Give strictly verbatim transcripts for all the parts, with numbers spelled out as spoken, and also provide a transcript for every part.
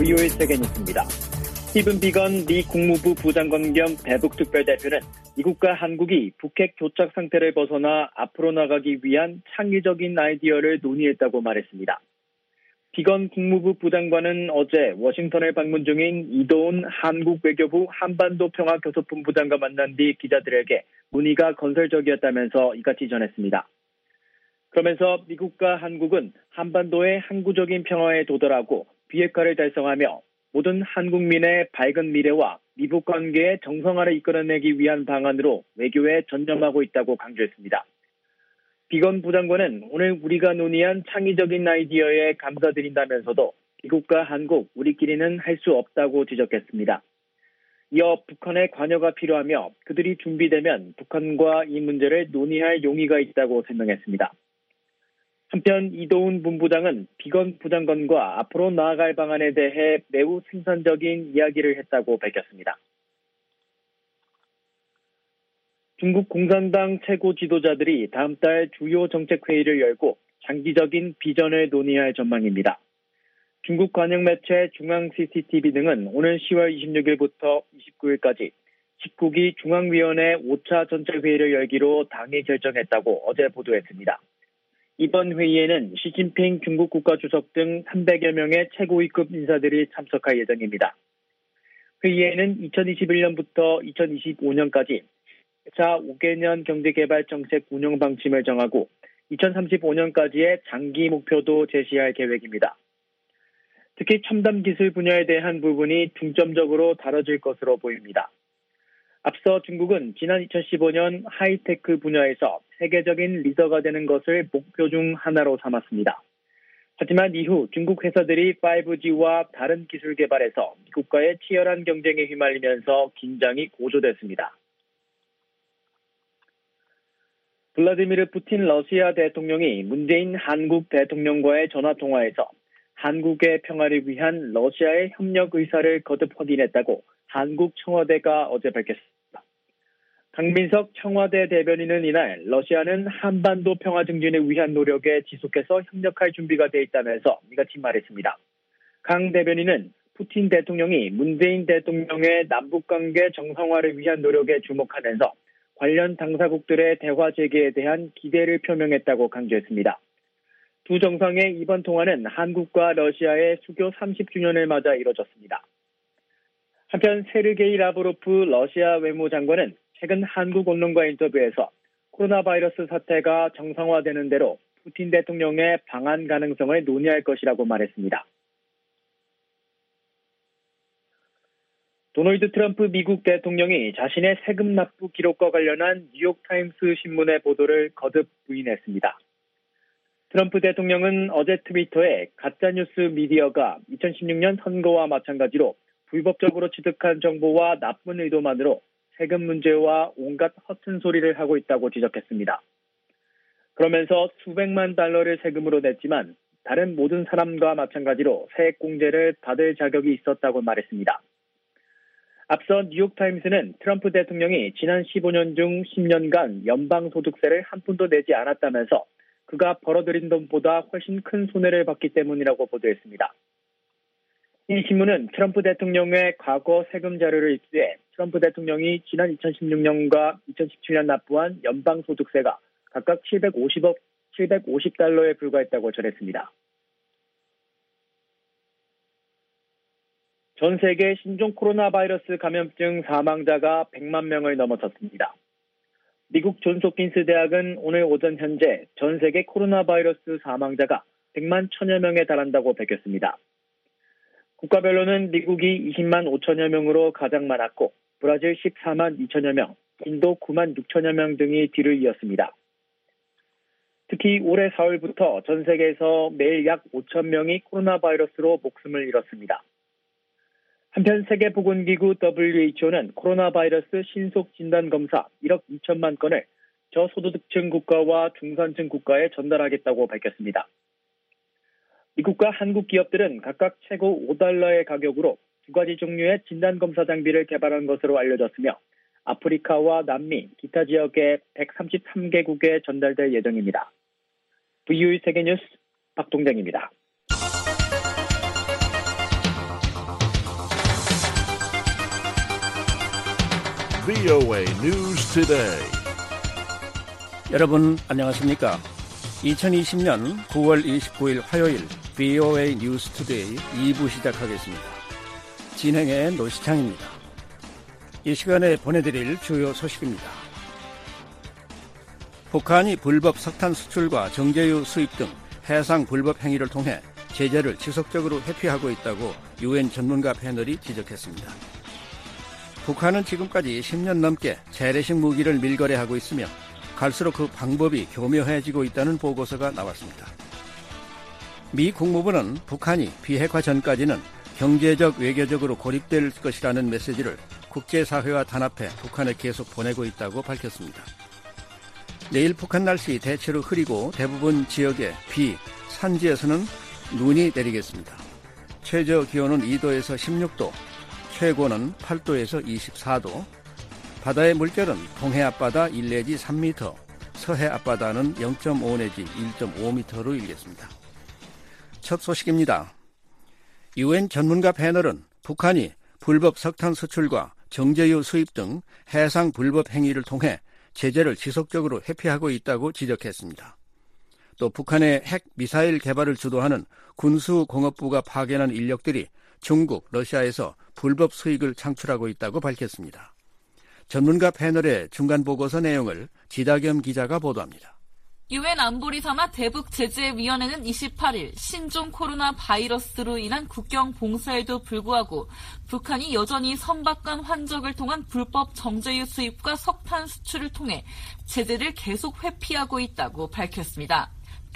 브이오에이 세계뉴스입니다. 스티븐 비건 미 국무부 부장관 겸 대북 특별대표는 미국과 한국이 북핵 교착 상태를 벗어나 앞으로 나가기 위한 창의적인 아이디어를 논의했다고 말했습니다. 비건 국무부 부장관은 어제 워싱턴을 방문 중인 이도훈 한국 외교부 한반도 평화교섭본부장과 만난 뒤 기자들에게 논의가 건설적이었다면서 이같이 전했습니다. 그러면서 미국과 한국은 한반도의 항구적인 평화에 도달하고 비핵화를 달성하며 모든 한국민의 밝은 미래와 미북 관계의 정상화를 이끌어내기 위한 방안으로 외교에 전념하고 있다고 강조했습니다. 비건 부장관은 오늘 우리가 논의한 창의적인 아이디어에 감사드린다면서도 미국과 한국, 우리끼리는 할 수 없다고 지적했습니다. 이어 북한의 관여가 필요하며 그들이 준비되면 북한과 이 문제를 논의할 용의가 있다고 설명했습니다. 한편 이도훈 본부장은 비건 부장관과 앞으로 나아갈 방안에 대해 매우 생산적인 이야기를 했다고 밝혔습니다. 중국 공산당 최고 지도자들이 다음 달 주요 정책회의를 열고 장기적인 비전을 논의할 전망입니다. 중국 관영 매체 중앙 씨씨티비 등은 오늘 시월 이십육일부터 이십구일까지 십구 기 중앙위원회 오 차 전체회의를 열기로 당이 결정했다고 어제 보도했습니다. 이번 회의에는 시진핑 중국 국가주석 등 삼백여 명의 최고위급 인사들이 참석할 예정입니다. 회의에는 이천이십일년부터 이천이십오년까지 자 오 개년 경제개발 정책 운영 방침을 정하고 이천삼십오년까지의 장기 목표도 제시할 계획입니다. 특히 첨단 기술 분야에 대한 부분이 중점적으로 다뤄질 것으로 보입니다. 앞서 중국은 지난 이천십오년 하이테크 분야에서 세계적인 리더가 되는 것을 목표 중 하나로 삼았습니다. 하지만 이후 중국 회사들이 파이브지와 다른 기술 개발에서 미국과의 치열한 경쟁에 휘말리면서 긴장이 고조됐습니다. 블라디미르 푸틴 러시아 대통령이 문재인 한국 대통령과의 전화통화에서 한국의 평화를 위한 러시아의 협력 의사를 거듭 확인했다고 한국 청와대가 어제 밝혔습니다. 강민석 청와대 대변인은 이날 러시아는 한반도 평화 증진을 위한 노력에 지속해서 협력할 준비가 돼 있다면서 이같이 말했습니다. 강 대변인은 푸틴 대통령이 문재인 대통령의 남북관계 정상화를 위한 노력에 주목하면서 관련 당사국들의 대화 재개에 대한 기대를 표명했다고 강조했습니다. 두 정상의 이번 통화는 한국과 러시아의 수교 삼십 주년을 맞아 이뤄졌습니다. 한편 세르게이 라브로프 러시아 외무장관은 최근 한국 언론과 인터뷰에서 코로나 바이러스 사태가 정상화되는 대로 푸틴 대통령의 방한 가능성을 논의할 것이라고 말했습니다. 도널드 트럼프 미국 대통령이 자신의 세금 납부 기록과 관련한 뉴욕타임스 신문의 보도를 거듭 부인했습니다. 트럼프 대통령은 어제 트위터에 가짜뉴스 미디어가 이천십육년 선거와 마찬가지로 불법적으로 취득한 정보와 나쁜 의도만으로 세금 문제와 온갖 허튼 소리를 하고 있다고 지적했습니다. 그러면서 수백만 달러를 세금으로 냈지만 다른 모든 사람과 마찬가지로 세액공제를 받을 자격이 있었다고 말했습니다. 앞서 뉴욕타임스는 트럼프 대통령이 지난 십오년 중 십 년간 연방소득세를 한 푼도 내지 않았다면서 그가 벌어들인 돈보다 훨씬 큰 손해를 봤기 때문이라고 보도했습니다. 이 신문은 트럼프 대통령의 과거 세금 자료를 입수해 트럼프 대통령이 지난 이천십육년과 이천십칠년 납부한 연방소득세가 각각 칠백오십억, 칠백오십 달러에 불과했다고 전했습니다. 전 세계 신종 코로나 바이러스 감염증 사망자가 백만 명을 넘어섰습니다. 미국 존스홉킨스 대학은 오늘 오전 현재 전 세계 코로나 바이러스 사망자가 백만 천여 명에 달한다고 밝혔습니다. 국가별로는 미국이 이십만 오천여 명으로 가장 많았고 브라질 십사만 이천여 명, 인도 구만 육천여 명 등이 뒤를 이었습니다. 특히 올해 사월부터 전 세계에서 매일 약 오천 명이 코로나 바이러스로 목숨을 잃었습니다. 한편 세계보건기구 더블유에이치오는 코로나 바이러스 신속 진단검사 일억 이천만 건을 저소득층 국가와 중산층 국가에 전달하겠다고 밝혔습니다. 미국과 한국 기업들은 각각 최고 오 달러의 가격으로 두 가지 종류의 진단검사 장비를 개발한 것으로 알려졌으며 아프리카와 남미, 기타 지역의 백삼십삼 개국에 전달될 예정입니다. 브이오에이 세계뉴스 박동정입니다. 브이오에이 News Today. 여러분 안녕하십니까? 이천이십 년 구월 이십구일 화요일 브이오에이 뉴스 투데이 이 부 시작하겠습니다. 진행의 노시창입니다. 이 시간에 보내드릴 주요 소식입니다. 북한이 불법 석탄 수출과 정제유 수입 등 해상 불법 행위를 통해 제재를 지속적으로 회피하고 있다고 유엔 전문가 패널이 지적했습니다. 북한은 지금까지 십 년 넘게 재래식 무기를 밀거래하고 있으며 갈수록 그 방법이 교묘해지고 있다는 보고서가 나왔습니다. 미 국무부는 북한이 비핵화 전까지는 경제적, 외교적으로 고립될 것이라는 메시지를 국제사회와 단합해 북한에 계속 보내고 있다고 밝혔습니다. 내일 북한 날씨 대체로 흐리고 대부분 지역에 비, 산지에서는 눈이 내리겠습니다. 최저 기온은 이 도에서 십육 도, 최고는 팔 도에서 이십사 도, 바다의 물결은 동해 앞바다 일 내지 삼 미터, 서해 앞바다는 영 점 오 내지 일 점 오 미터로 일겠습니다. 첫 소식입니다. 유엔 전문가 패널은 북한이 불법 석탄 수출과 정제유 수입 등 해상 불법 행위를 통해 제재를 지속적으로 회피하고 있다고 지적했습니다. 또 북한의 핵 미사일 개발을 주도하는 군수공업부가 파견한 인력들이 중국, 러시아에서 불법 수익을 창출하고 있다고 밝혔습니다. 전문가 패널의 중간 보고서 내용을 지다겸 기자가 보도합니다. 유엔 안보리 산하 대북 제재위원회는 이십팔일 신종 코로나 바이러스로 인한 국경 봉쇄에도 불구하고 북한이 여전히 선박간 환적을 통한 불법 정제유 수입과 석탄 수출을 통해 제재를 계속 회피하고 있다고 밝혔습니다.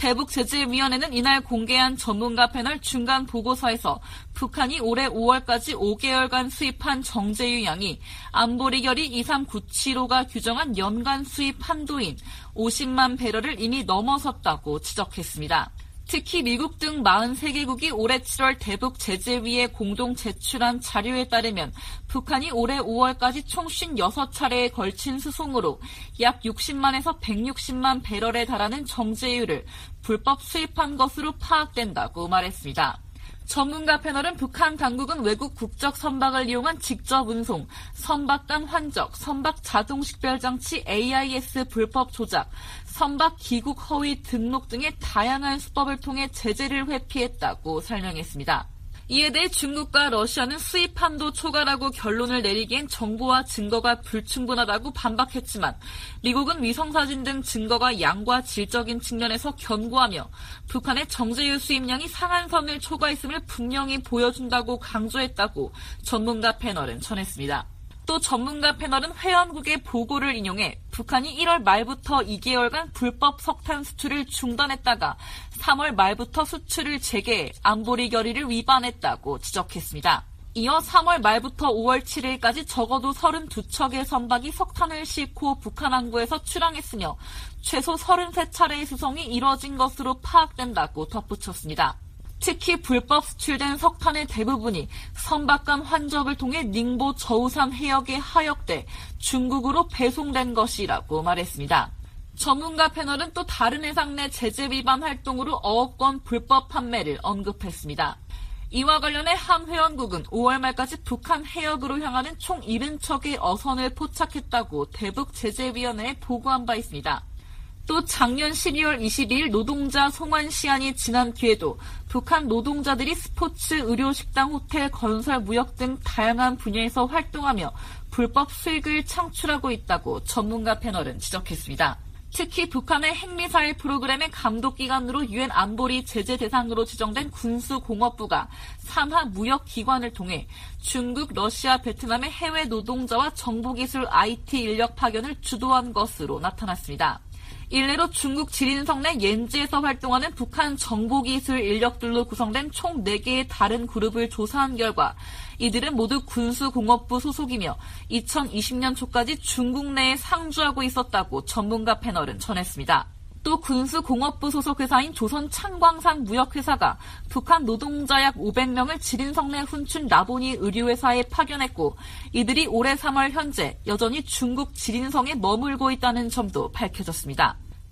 대북제재위원회는 이날 공개한 전문가 패널 중간 보고서에서 북한이 올해 오월까지 오 개월간 수입한 정제유 양이 안보리 결의 이삼구칠오가 규정한 연간 수입 한도인 오십만 배럴을 이미 넘어섰다고 지적했습니다. 특히 미국 등 사십삼 개국이 올해 칠월 대북제재위에 공동 제출한 자료에 따르면 북한이 올해 오월까지 총 오십육 차례에 걸친 수송으로 약 육십만에서 백육십만 배럴에 달하는 정제유를 불법 수입한 것으로 파악된다고 말했습니다. 전문가 패널은 북한 당국은 외국 국적 선박을 이용한 직접 운송, 선박 간 환적, 선박 자동 식별 장치 에이아이에스 불법 조작, 선박 귀국 허위 등록 등의 다양한 수법을 통해 제재를 회피했다고 설명했습니다. 이에 대해 중국과 러시아는 수입 한도 초과라고 결론을 내리기엔 정보와 증거가 불충분하다고 반박했지만 미국은 위성사진 등 증거가 양과 질적인 측면에서 견고하며 북한의 정제유 수입량이 상한선을 초과했음을 분명히 보여준다고 강조했다고 전문가 패널은 전했습니다. 또 전문가 패널은 회원국의 보고를 인용해 북한이 일월 말부터 이 개월간 불법 석탄 수출을 중단했다가 삼월 말부터 수출을 재개해 안보리 결의를 위반했다고 지적했습니다. 이어 삼월 말부터 오월 칠일까지 적어도 서른두 척의 선박이 석탄을 싣고 북한 항구에서 출항했으며 최소 서른세 차례의 수송이 이뤄진 것으로 파악된다고 덧붙였습니다. 특히 불법 수출된 석탄의 대부분이 선박 간 환적을 통해 닝보 저우산 해역에 하역돼 중국으로 배송된 것이라고 말했습니다. 전문가 패널은 또 다른 해상 내 제재 위반 활동으로 어억 건 불법 판매를 언급했습니다. 이와 관련해 한 회원국은 오월 말까지 북한 해역으로 향하는 총 칠십 척의 어선을 포착했다고 대북제재위원회에 보고한 바 있습니다. 또 작년 십이월 이십이일 노동자 송환 시한이 지난 뒤에도 북한 노동자들이 스포츠, 의료, 식당, 호텔, 건설, 무역 등 다양한 분야에서 활동하며 불법 수익을 창출하고 있다고 전문가 패널은 지적했습니다. 특히 북한의 핵미사일 프로그램의 감독기관으로 유엔 안보리 제재 대상으로 지정된 군수공업부가 산하 무역기관을 통해 중국, 러시아, 베트남의 해외 노동자와 정보기술 아이티 인력 파견을 주도한 것으로 나타났습니다. 일례로 중국 지린성 내 옌지에서 활동하는 북한 정보기술 인력들로 구성된 총 네 개의 다른 그룹을 조사한 결과 이들은 모두 군수공업부 소속이며 이천이십 년 초까지 중국 내에 상주하고 있었다고 전문가 패널은 전했습니다. 또 군수공업부 소속 회사인 조선창광산 무역회사가 북한 노동자 약 오백 명을 지린성 내 훈춘 라보니 의류회사에 파견했고 이들이 올해 삼월 현재 여전히 중국 지린성에 머물고 있다는 점도 밝혀졌습니다.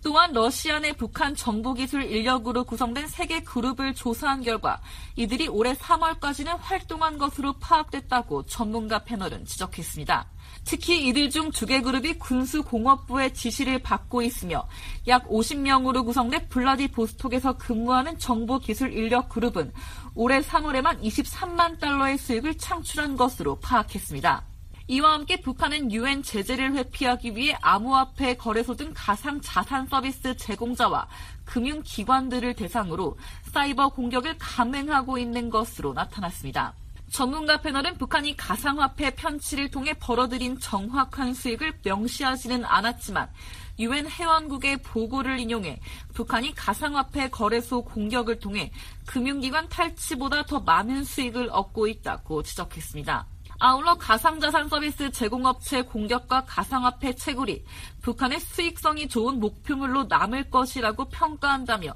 또한 러시아 내 북한 정보기술 인력으로 구성된 세 개 그룹을 조사한 결과 이들이 올해 삼월까지는 활동한 것으로 파악됐다고 전문가 패널은 지적했습니다. 특히 이들 중 두 개 그룹이 군수공업부의 지시를 받고 있으며 약 오십 명으로 구성된 블라디보스톡에서 근무하는 정보기술 인력 그룹은 올해 삼월에만 이십삼만 달러의 수익을 창출한 것으로 파악했습니다. 이와 함께 북한은 유엔 제재를 회피하기 위해 암호화폐 거래소 등 가상 자산 서비스 제공자와 금융기관들을 대상으로 사이버 공격을 감행하고 있는 것으로 나타났습니다. 전문가 패널은 북한이 가상화폐 편취를 통해 벌어들인 정확한 수익을 명시하지는 않았지만 유엔 회원국의 보고를 인용해 북한이 가상화폐 거래소 공격을 통해 금융기관 탈취보다 더 많은 수익을 얻고 있다고 지적했습니다. 아울러 가상자산 서비스 제공업체 공격과 가상화폐 채굴이 북한의 수익성이 좋은 목표물로 남을 것이라고 평가한다며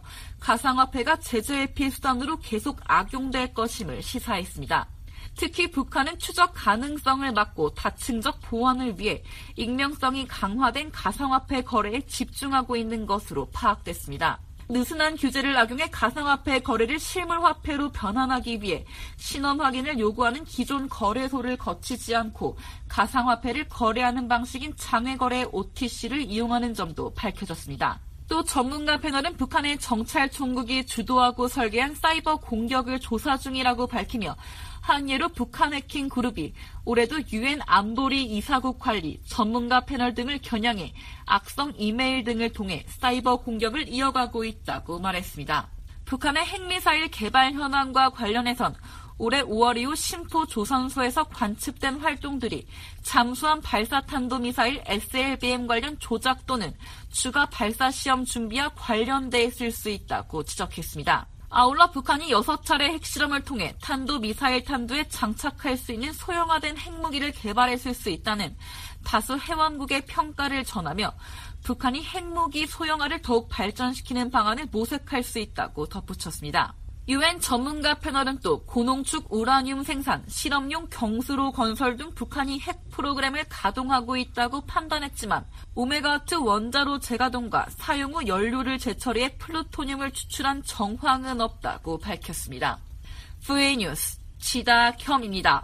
가상화폐가 제재 회피 수단으로 계속 악용될 것임을 시사했습니다. 특히 북한은 추적 가능성을 막고 다층적 보안을 위해 익명성이 강화된 가상화폐 거래에 집중하고 있는 것으로 파악됐습니다. 느슨한 규제를 악용해 가상화폐 거래를 실물화폐로 변환하기 위해 신원 확인을 요구하는 기존 거래소를 거치지 않고 가상화폐를 거래하는 방식인 장외거래 오티씨를 이용하는 점도 밝혀졌습니다. 또 전문가 패널은 북한의 정찰총국이 주도하고 설계한 사이버 공격을 조사 중이라고 밝히며 한 예로 북한 해킹 그룹이 올해도 유엔 안보리 이사국 관리, 전문가 패널 등을 겨냥해 악성 이메일 등을 통해 사이버 공격을 이어가고 있다고 말했습니다. 북한의 핵미사일 개발 현황과 관련해선 올해 오월 이후 심포 조선소에서 관측된 활동들이 잠수함 발사탄도미사일 에스엘비엠 관련 조작 또는 추가 발사 시험 준비와 관련돼 있을 수 있다고 지적했습니다. 아울러 북한이 여섯 차례 핵실험을 통해 탄도미사일 탄두에 장착할 수 있는 소형화된 핵무기를 개발했을 수 있다는 다수 회원국의 평가를 전하며 북한이 핵무기 소형화를 더욱 발전시키는 방안을 모색할 수 있다고 덧붙였습니다. 유엔 전문가 패널은 또 고농축 우라늄 생산, 실험용 경수로 건설 등 북한이 핵 프로그램을 가동하고 있다고 판단했지만 오메가트 원자로 재가동과 사용 후 연료를 재처리해 플루토늄을 추출한 정황은 없다고 밝혔습니다. 브이에이 뉴스 지다겸입니다.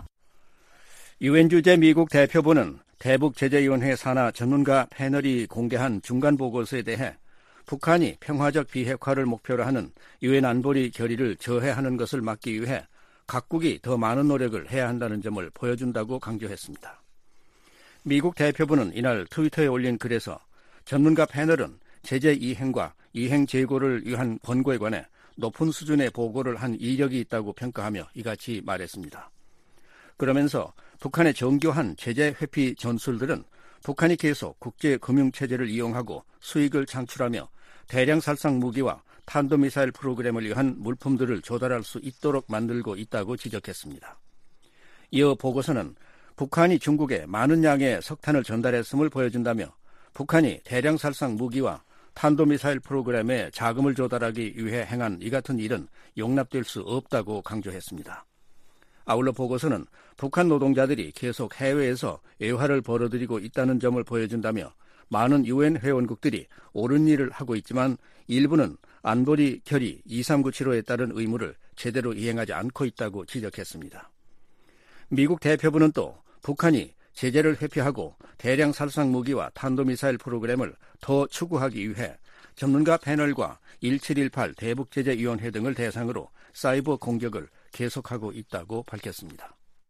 유엔 주재 미국 대표부는 대북제재위원회 산하 전문가 패널이 공개한 중간 보고서에 대해 북한이 평화적 비핵화를 목표로 하는 유엔 안보리 결의를 저해하는 것을 막기 위해 각국이 더 많은 노력을 해야 한다는 점을 보여준다고 강조했습니다. 미국 대표부는 이날 트위터에 올린 글에서 전문가 패널은 제재 이행과 이행 재고를 위한 권고에 관해 높은 수준의 보고를 한 이력이 있다고 평가하며 이같이 말했습니다. 그러면서 북한의 정교한 제재 회피 전술들은 북한이 계속 국제금융체제를 이용하고 수익을 창출하며 대량 살상 무기와 탄도미사일 프로그램을 위한 물품들을 조달할 수 있도록 만들고 있다고 지적했습니다. 이어 보고서는 북한이 중국에 많은 양의 석탄을 전달했음을 보여준다며 북한이 대량 살상 무기와 탄도미사일 프로그램에 자금을 조달하기 위해 행한 이 같은 일은 용납될 수 없다고 강조했습니다. 아울러 보고서는 북한 노동자들이 계속 해외에서 애화를 벌어들이고 있다는 점을 보여준다며 많은 유엔 회원국들이 옳은 일을 하고 있지만 일부는 안보리 결의 이삼구칠오에 따른 의무를 제대로 이행하지 않고 있다고 지적했습니다. 미국 대표부는 또 북한이 제재를 회피하고 대량 살상 무기와 탄도미사일 프로그램을 더 추구하기 위해 전문가 패널과 일칠일팔 대북제재위원회 등을 대상으로 사이버 공격을 계속하고 있다고 밝혔습니다.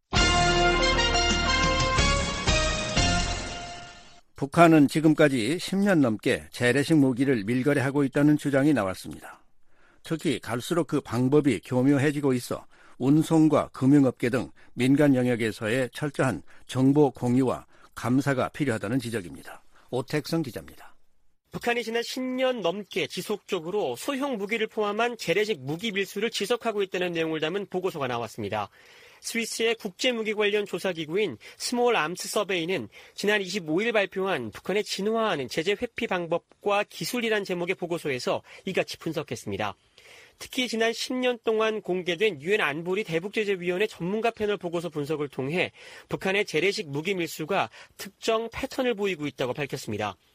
북한은 지금까지 십 년 넘게 재래식 무기를 밀거래하고 있다는 주장이 나왔습니다. 특히 갈수록 그 방법이 교묘해지고 있어 운송과 금융업계 등 민간 영역에서의 철저한 정보 공유와 감사가 필요하다는 지적입니다. 오택성 기자입니다. 북한이 지난 십 년 넘게 지속적으로 소형 무기를 포함한 재래식 무기 밀수를 지속하고 있다는 내용을 담은 보고서가 나왔습니다. 스위스의 국제무기 관련 조사기구인 스몰 암스 서베이는 지난 이십오일 발표한 북한의 진화하는 제재 회피 방법과 기술이란 제목의 보고서에서 이같이 분석했습니다. 특히 지난 십 년 동안 공개된 유엔 안보리 대북제재위원회 전문가 패널 보고서 분석을 통해 북한의 재래식 무기 밀수가 특정 패턴을 보이고 있다고 밝혔습니다.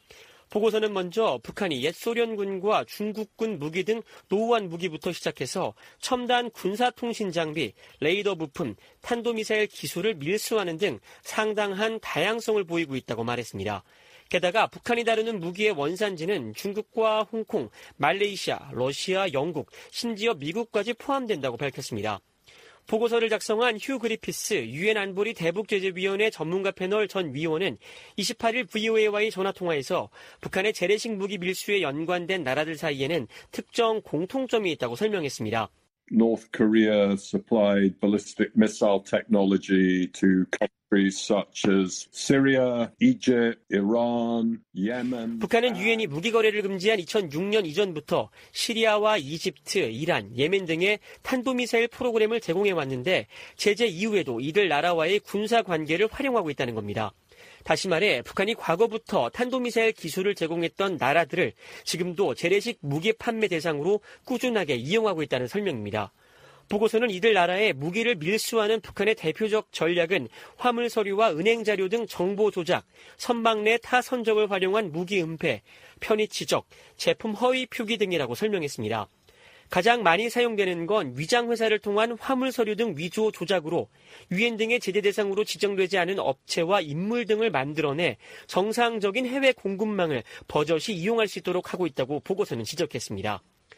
보고서는 먼저 북한이 옛 소련군과 중국군 무기 등 노후한 무기부터 시작해서 첨단 군사통신 장비, 레이더 부품, 탄도미사일 기술을 밀수하는 등 상당한 다양성을 보이고 있다고 말했습니다. 게다가 북한이 다루는 무기의 원산지는 중국과 홍콩, 말레이시아, 러시아, 영국, 심지어 미국까지 포함된다고 밝혔습니다. 보고서를 작성한 휴 그리피스 유엔 안보리 대북제재위원회 전문가 패널 전 위원은 이십팔 일 브이오에이와의 전화통화에서 북한의 재래식 무기 밀수에 연관된 나라들 사이에는 특정 공통점이 있다고 설명했습니다. North Korea supplied ballistic missile technology to countries such as Syria, Egypt, Iran, Yemen. 북한은 유엔이 무기 거래를 금지한 이천육 년 이전부터 시리아와 이집트, 이란, 예멘 등의 탄도미사일 프로그램을 제공해 왔는데 제재 이후에도 이들 나라와의 군사 관계를 활용하고 있다는 겁니다. 다시 말해 북한이 과거부터 탄도미사일 기술을 제공했던 나라들을 지금도 재래식 무기 판매 대상으로 꾸준하게 이용하고 있다는 설명입니다. 보고서는 이들 나라의 무기를 밀수하는 북한의 대표적 전략은 화물 서류와 은행 자료 등 정보 조작, 선박 내 타 선적을 활용한 무기 은폐, 편의 지적, 제품 허위 표기 등이라고 설명했습니다. 가장 많이 사용되는 건 위장회사를 통한 화물 서류 등 위조 조작으로 유엔 등의 제재 대상으로 지정되지 않은 업체와 인물 등을 만들어내 정상적인 해외 공급망을 버젓이 이용할 수 있도록 하고 있다고 보고서는 지적했습니다.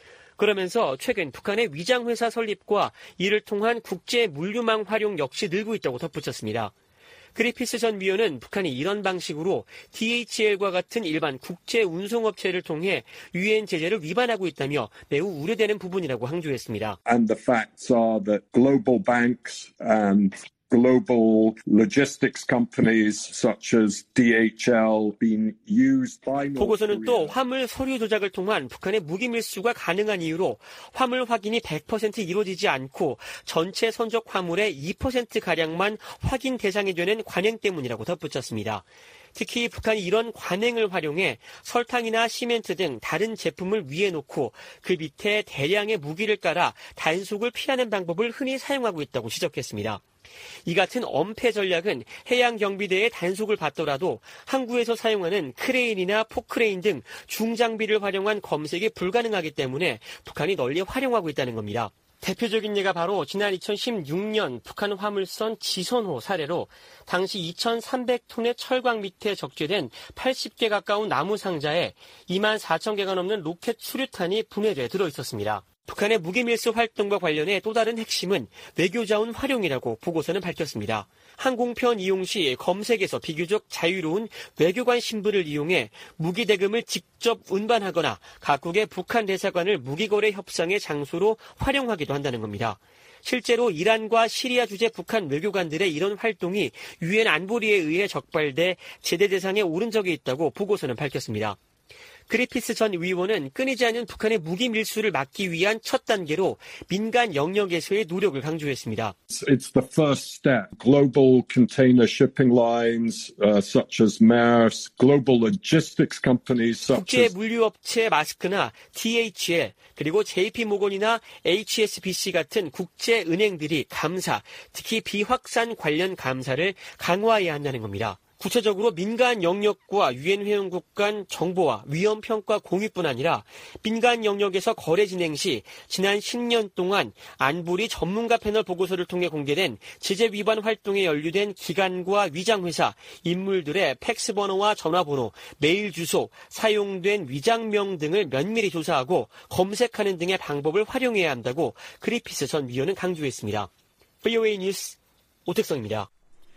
그러면서 최근 북한의 위장회사 설립과 이를 통한 국제 물류망 활용 역시 늘고 있다고 덧붙였습니다. 그리피스 전 위원은 북한이 이런 방식으로 디에이치엘과 같은 일반 국제 운송업체를 통해 유엔 제재를 위반하고 있다며 매우 우려되는 부분이라고 강조했습니다. And the facts are that global banks and global logistics companies such as 디에이치엘 being used by North 보고서는 Korea. 또 화물 서류 조작을 통한 북한의 무기 밀수가 가능한 이유로 화물 확인이 백 퍼센트 이루어지지 않고 전체 선적 화물의 이 퍼센트가량만 확인 대상이 되는 관행 때문이라고 덧붙였습니다. 특히 북한이 이런 관행을 활용해 설탕이나 시멘트 등 다른 제품을 위에 놓고 그 밑에 대량의 무기를 깔아 단속을 피하는 방법을 흔히 사용하고 있다고 지적했습니다. 이 같은 엄폐 전략은 해양경비대의 단속을 받더라도 항구에서 사용하는 크레인이나 포크레인 등 중장비를 활용한 검색이 불가능하기 때문에 북한이 널리 활용하고 있다는 겁니다. 대표적인 예가 바로 지난 이천십육 년 북한 화물선 지선호 사례로 당시 이천삼백 톤의 철광 밑에 적재된 팔십 개 가까운 나무 상자에 이만 사천 개가 넘는 로켓 수류탄이 분해돼 들어있었습니다. 북한의 무기 밀수 활동과 관련해 또 다른 핵심은 외교자원 활용이라고 보고서는 밝혔습니다. 항공편 이용 시 검색에서 비교적 자유로운 외교관 신분을 이용해 무기 대금을 직접 운반하거나 각국의 북한 대사관을 무기거래 협상의 장소로 활용하기도 한다는 겁니다. 실제로 이란과 시리아 주재 북한 외교관들의 이런 활동이 유엔 안보리에 의해 적발돼 제재 대상에 오른 적이 있다고 보고서는 밝혔습니다. 그리피스 전 위원은 끊이지 않는 북한의 무기 밀수를 막기 위한 첫 단계로 민간 영역에서의 노력을 강조했습니다. It's the first step. Global container shipping lines uh, such as Maersk, global logistics companies such 국제 as 물류업체 마스크나 디에이치엘 그리고 제이피모건이나 에이치에스비씨 같은 국제 은행들이 감사, 특히 비확산 관련 감사를 강화해야 한다는 겁니다. 구체적으로 민간 영역과 유엔 회원국 간 정보와 위험 평가 공유뿐 아니라 민간 영역에서 거래 진행 시 지난 십 년 동안 안보리 전문가 패널 보고서를 통해 공개된 제재 위반 활동에 연루된 기관과 위장회사, 인물들의 팩스 번호와 전화번호, 메일 주소, 사용된 위장명 등을 면밀히 조사하고 검색하는 등의 방법을 활용해야 한다고 그리피스 전 위원은 강조했습니다. 브이오에이 뉴스 오택성입니다.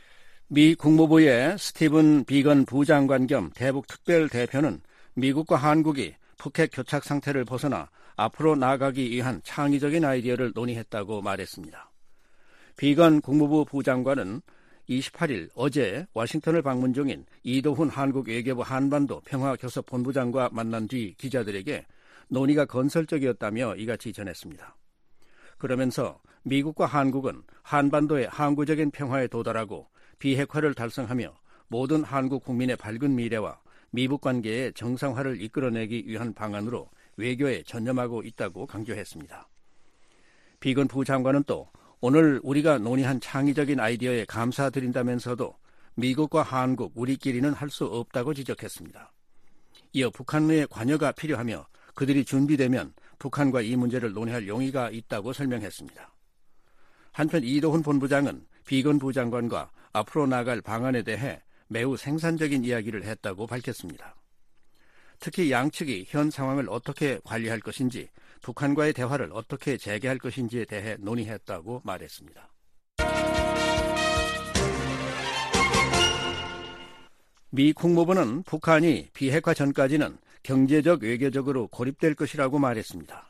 미 국무부의 스티븐 비건 부장관 겸 대북 특별 대표는 미국과 한국이 북핵 교착 상태를 벗어나 앞으로 나아가기 위한 창의적인 아이디어를 논의했다고 말했습니다. 비건 국무부 부장관은 이십팔 일 어제 워싱턴을 방문 중인 이도훈 한국 외교부 한반도 평화교섭본부장과 만난 뒤 기자들에게 논의가 건설적이었다며 이같이 전했습니다. 그러면서 미국과 한국은 한반도의 항구적인 평화에 도달하고 비핵화를 달성하며 모든 한국 국민의 밝은 미래와 미북 관계의 정상화를 이끌어내기 위한 방안으로 외교에 전념하고 있다고 강조했습니다. 비건 부장관은 또 오늘 우리가 논의한 창의적인 아이디어에 감사드린다면서도 미국과 한국, 우리끼리는 할 수 없다고 지적했습니다. 이어 북한의 관여가 필요하며 그들이 준비되면 북한과 이 문제를 논의할 용의가 있다고 설명했습니다. 한편 이도훈 본부장은 비건 부장관과 앞으로 나갈 방안에 대해 매우 생산적인 이야기를 했다고 밝혔습니다. 특히 양측이 현 상황을 어떻게 관리할 것인지, 북한과의 대화를 어떻게 재개할 것인지에 대해 논의했다고 말했습니다. 미 국무부는 북한이 비핵화 전까지는 경제적, 외교적으로 고립될 것이라고 말했습니다.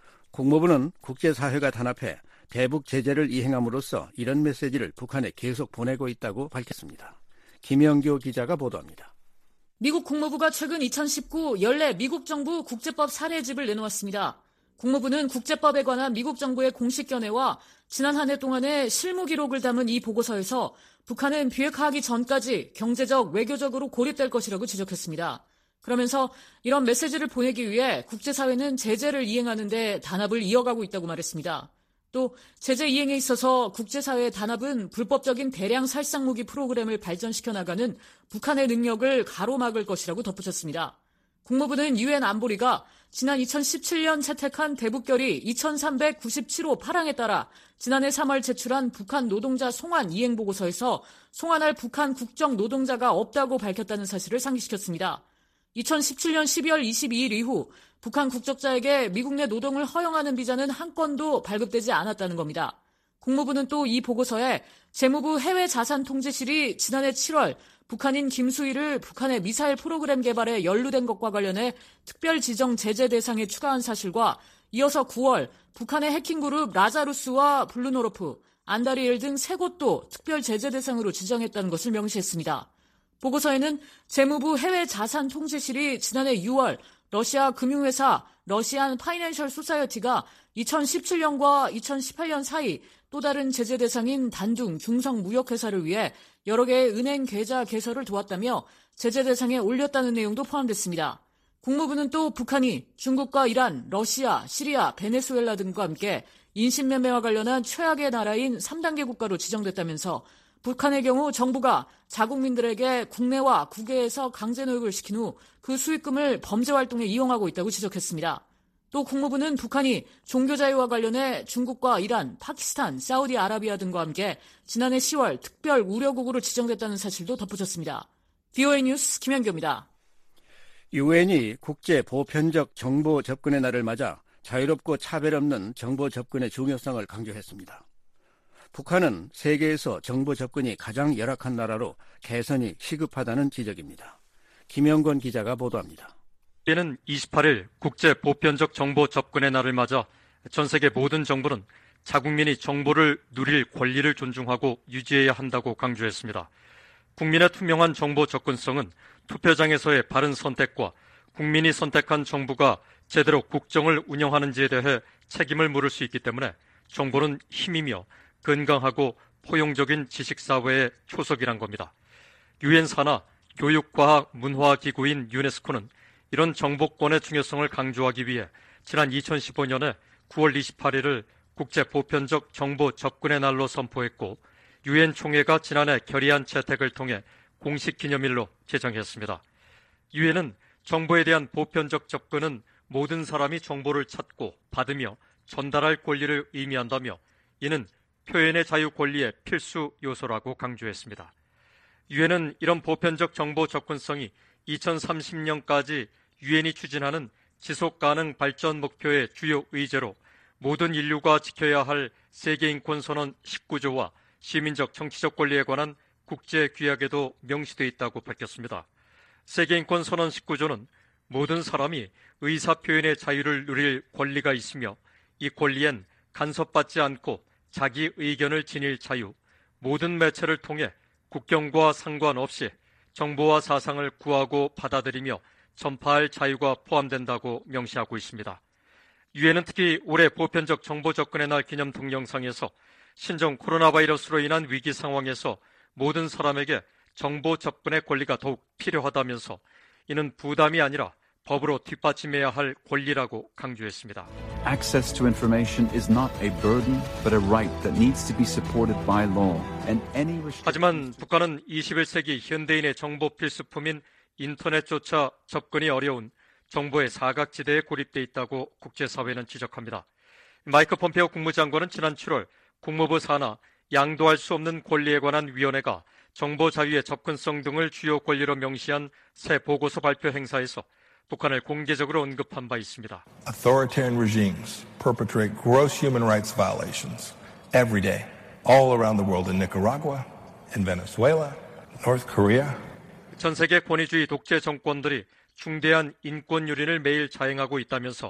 국무부는 국제사회가 단합해 대북 제재를 이행함으로써 이런 메시지를 북한에 계속 보내고 있다고 밝혔습니다. 김영교 기자가 보도합니다. 미국 국무부가 최근 이천십구 연례 미국 정부 국제법 사례집을 내놓았습니다. 국무부는 국제법에 관한 미국 정부의 공식 견해와 지난 한 해 동안의 실무 기록을 담은 이 보고서에서 북한은 비핵화하기 전까지 경제적, 외교적으로 고립될 것이라고 지적했습니다. 그러면서 이런 메시지를 보내기 위해 국제사회는 제재를 이행하는 데 단합을 이어가고 있다고 말했습니다. 또 제재 이행에 있어서 국제사회의 단합은 불법적인 대량 살상무기 프로그램을 발전시켜 나가는 북한의 능력을 가로막을 것이라고 덧붙였습니다. 국무부는 유엔 안보리가 지난 이천십칠 년 채택한 대북결의 이천삼백구십칠 호 파랑에 따라 지난해 삼월 제출한 북한 노동자 송환 이행보고서에서 송환할 북한 국적 노동자가 없다고 밝혔다는 사실을 상기시켰습니다. 이천십칠 년 십이월 이십이일 이후 북한 국적자에게 미국 내 노동을 허용하는 비자는 한 건도 발급되지 않았다는 겁니다. 국무부는 또 이 보고서에 재무부 해외자산통제실이 지난해 칠월 북한인 김수희를 북한의 미사일 프로그램 개발에 연루된 것과 관련해 특별 지정 제재 대상에 추가한 사실과 이어서 구월 북한의 해킹그룹 라자루스와 블루노로프, 안다리엘 등 세 곳도 특별 제재 대상으로 지정했다는 것을 명시했습니다. 보고서에는 재무부 해외자산통제실이 지난해 유월 러시아 금융회사 러시안 파이낸셜 소사이어티가 이천십칠 년과 이천십팔 년 사이 또 다른 제재 대상인 단둥 중성 무역회사를 위해 여러 개의 은행 계좌 개설을 도왔다며 제재 대상에 올렸다는 내용도 포함됐습니다. 국무부는 또 북한이 중국과 이란, 러시아, 시리아, 베네수엘라 등과 함께 인신매매와 관련한 최악의 나라인 삼 단계 국가로 지정됐다면서 북한의 경우 정부가 자국민들에게 국내와 국외에서 강제노역을 시킨 후 그 수익금을 범죄활동에 이용하고 있다고 지적했습니다. 또 국무부는 북한이 종교자유와 관련해 중국과 이란, 파키스탄, 사우디아라비아 등과 함께 지난해 시월 특별 우려국으로 지정됐다는 사실도 덧붙였습니다. 비오에이 뉴스 김현교입니다. 유엔이 국제 보편적 정보 접근의 날을 맞아 자유롭고 차별 없는 정보 접근의 중요성을 강조했습니다. 북한은 세계에서 정보 접근이 가장 열악한 나라로 개선이 시급하다는 지적입니다. 김영건 기자가 보도합니다. 유엔은 이십팔 일 국제 보편적 정보 접근의 날을 맞아 전 세계 모든 정부는 자국민이 정보를 누릴 권리를 존중하고 유지해야 한다고 강조했습니다. 국민의 투명한 정보 접근성은 투표장에서의 바른 선택과 국민이 선택한 정부가 제대로 국정을 운영하는지에 대해 책임을 물을 수 있기 때문에 정보는 힘이며 건강하고 포용적인 지식사회의 초석이란 겁니다. 유엔 산하 교육과학문화기구인 유네스코는 이런 정보권의 중요성을 강조하기 위해 지난 이천십오 년에 구월 이십팔일을 국제 보편적 정보 접근의 날로 선포했고 유엔 총회가 지난해 결의안 채택을 통해 공식 기념일로 제정했습니다. 유엔은 정보에 대한 보편적 접근은 모든 사람이 정보를 찾고 받으며 전달할 권리를 의미한다며 이는 표현의 자유 권리의 필수 요소라고 강조했습니다. 유엔은 이런 보편적 정보 접근성이 이천삼십 년까지 유엔이 추진하는 지속가능 발전 목표의 주요 의제로 모든 인류가 지켜야 할 세계인권선언 십구 조와 시민적 정치적 권리에 관한 국제규약에도 명시되어 있다고 밝혔습니다. 세계인권선언 십구 조는 모든 사람이 의사표현의 자유를 누릴 권리가 있으며 이 권리엔 간섭받지 않고 자기 의견을 지닐 자유, 모든 매체를 통해 국경과 상관없이 정보와 사상을 구하고 받아들이며 전파할 자유가 포함된다고 명시하고 있습니다. 유엔은 특히 올해 보편적 정보 접근의 날 기념 동영상에서 신종 코로나 바이러스로 인한 위기 상황에서 모든 사람에게 정보 접근의 권리가 더욱 필요하다면서 이는 부담이 아니라 법으로 뒷받침해야 할 권리라고 강조했습니다. Access to information is not a burden, but a right that needs to be supported by law. And any 하지만 북한은 이십일 세기 현대인의 정보 필수품인 인터넷조차 접근이 어려운 정보의 사각지대에 고립돼 있다고 국제사회는 지적합니다. 마이크 폼페오 국무장관은 지난 칠월 국무부 산하 양도할 수 없는 권리에 관한 위원회가 정보 자유의 접근성 등을 주요 권리로 명시한 새 보고서 발표 행사에서 북한을 공개적으로 언급한 바 있습니다. Authoritarian regimes perpetrate gross human rights violations every day, all around the world in Nicaragua, in Venezuela, North Korea. 전 세계 권위주의 독재 정권들이 중대한 인권 유린을 매일 자행하고 있다면서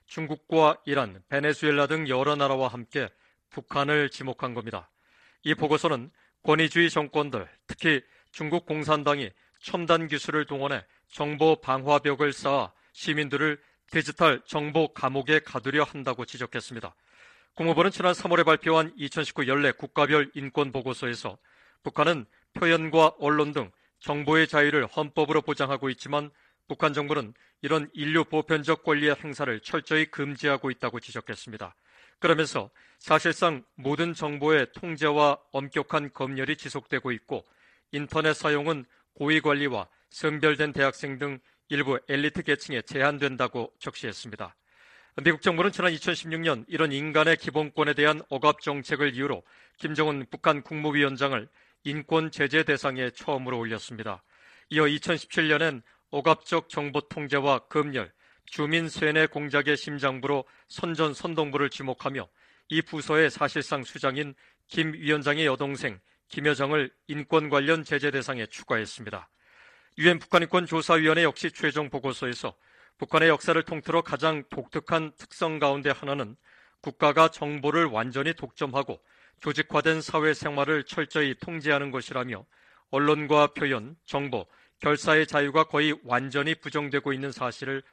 중국과 이란, 베네수엘라 등 여러 나라와 함께 북한을 지목한 겁니다. 이 보고서는 권위주의 정권들, 특히 중국 공산당이 첨단 기술을 동원해 정보 방화벽을 쌓아 시민들을 디지털 정보 감옥에 가두려 한다고 지적했습니다. 국무부는 지난 삼월에 발표한 이천십구 연례 국가별 인권 보고서에서 북한은 표현과 언론 등 정보의 자유를 헌법으로 보장하고 있지만 북한 정부는 이런 인류 보편적 권리의 행사를 철저히 금지하고 있다고 지적했습니다. 그러면서 사실상 모든 정보의 통제와 엄격한 검열이 지속되고 있고 인터넷 사용은 고위관리와 선별된 대학생 등 일부 엘리트 계층에 제한된다고 적시했습니다. 미국 정부는 지난 이천십육 년 이런 인간의 기본권에 대한 억압 정책을 이유로 김정은 북한 국무위원장을 인권 제재 대상에 처음으로 올렸습니다. 이어 이천십칠 년엔 억압적 정보 통제와 검열, 주민 세뇌 공작의 심장부로 선전선동부를 지목하며 이 부서의 사실상 수장인 김 위원장의 여동생 김여정을 인권 관련 제재 대상에 추가했습니다. 유엔 북한인권조사위원회 역시 최종 보고서에서 북한의 역사를 통틀어 가장 독특한 특성 가운데 하나는 국가가 정보를 완전히 독점하고 조직화된 사회생활을 철저히 통제하는 것이라며 언론과 표현, 정보, 결사의 자유가 거의 완전히 부정되고 있는 사실을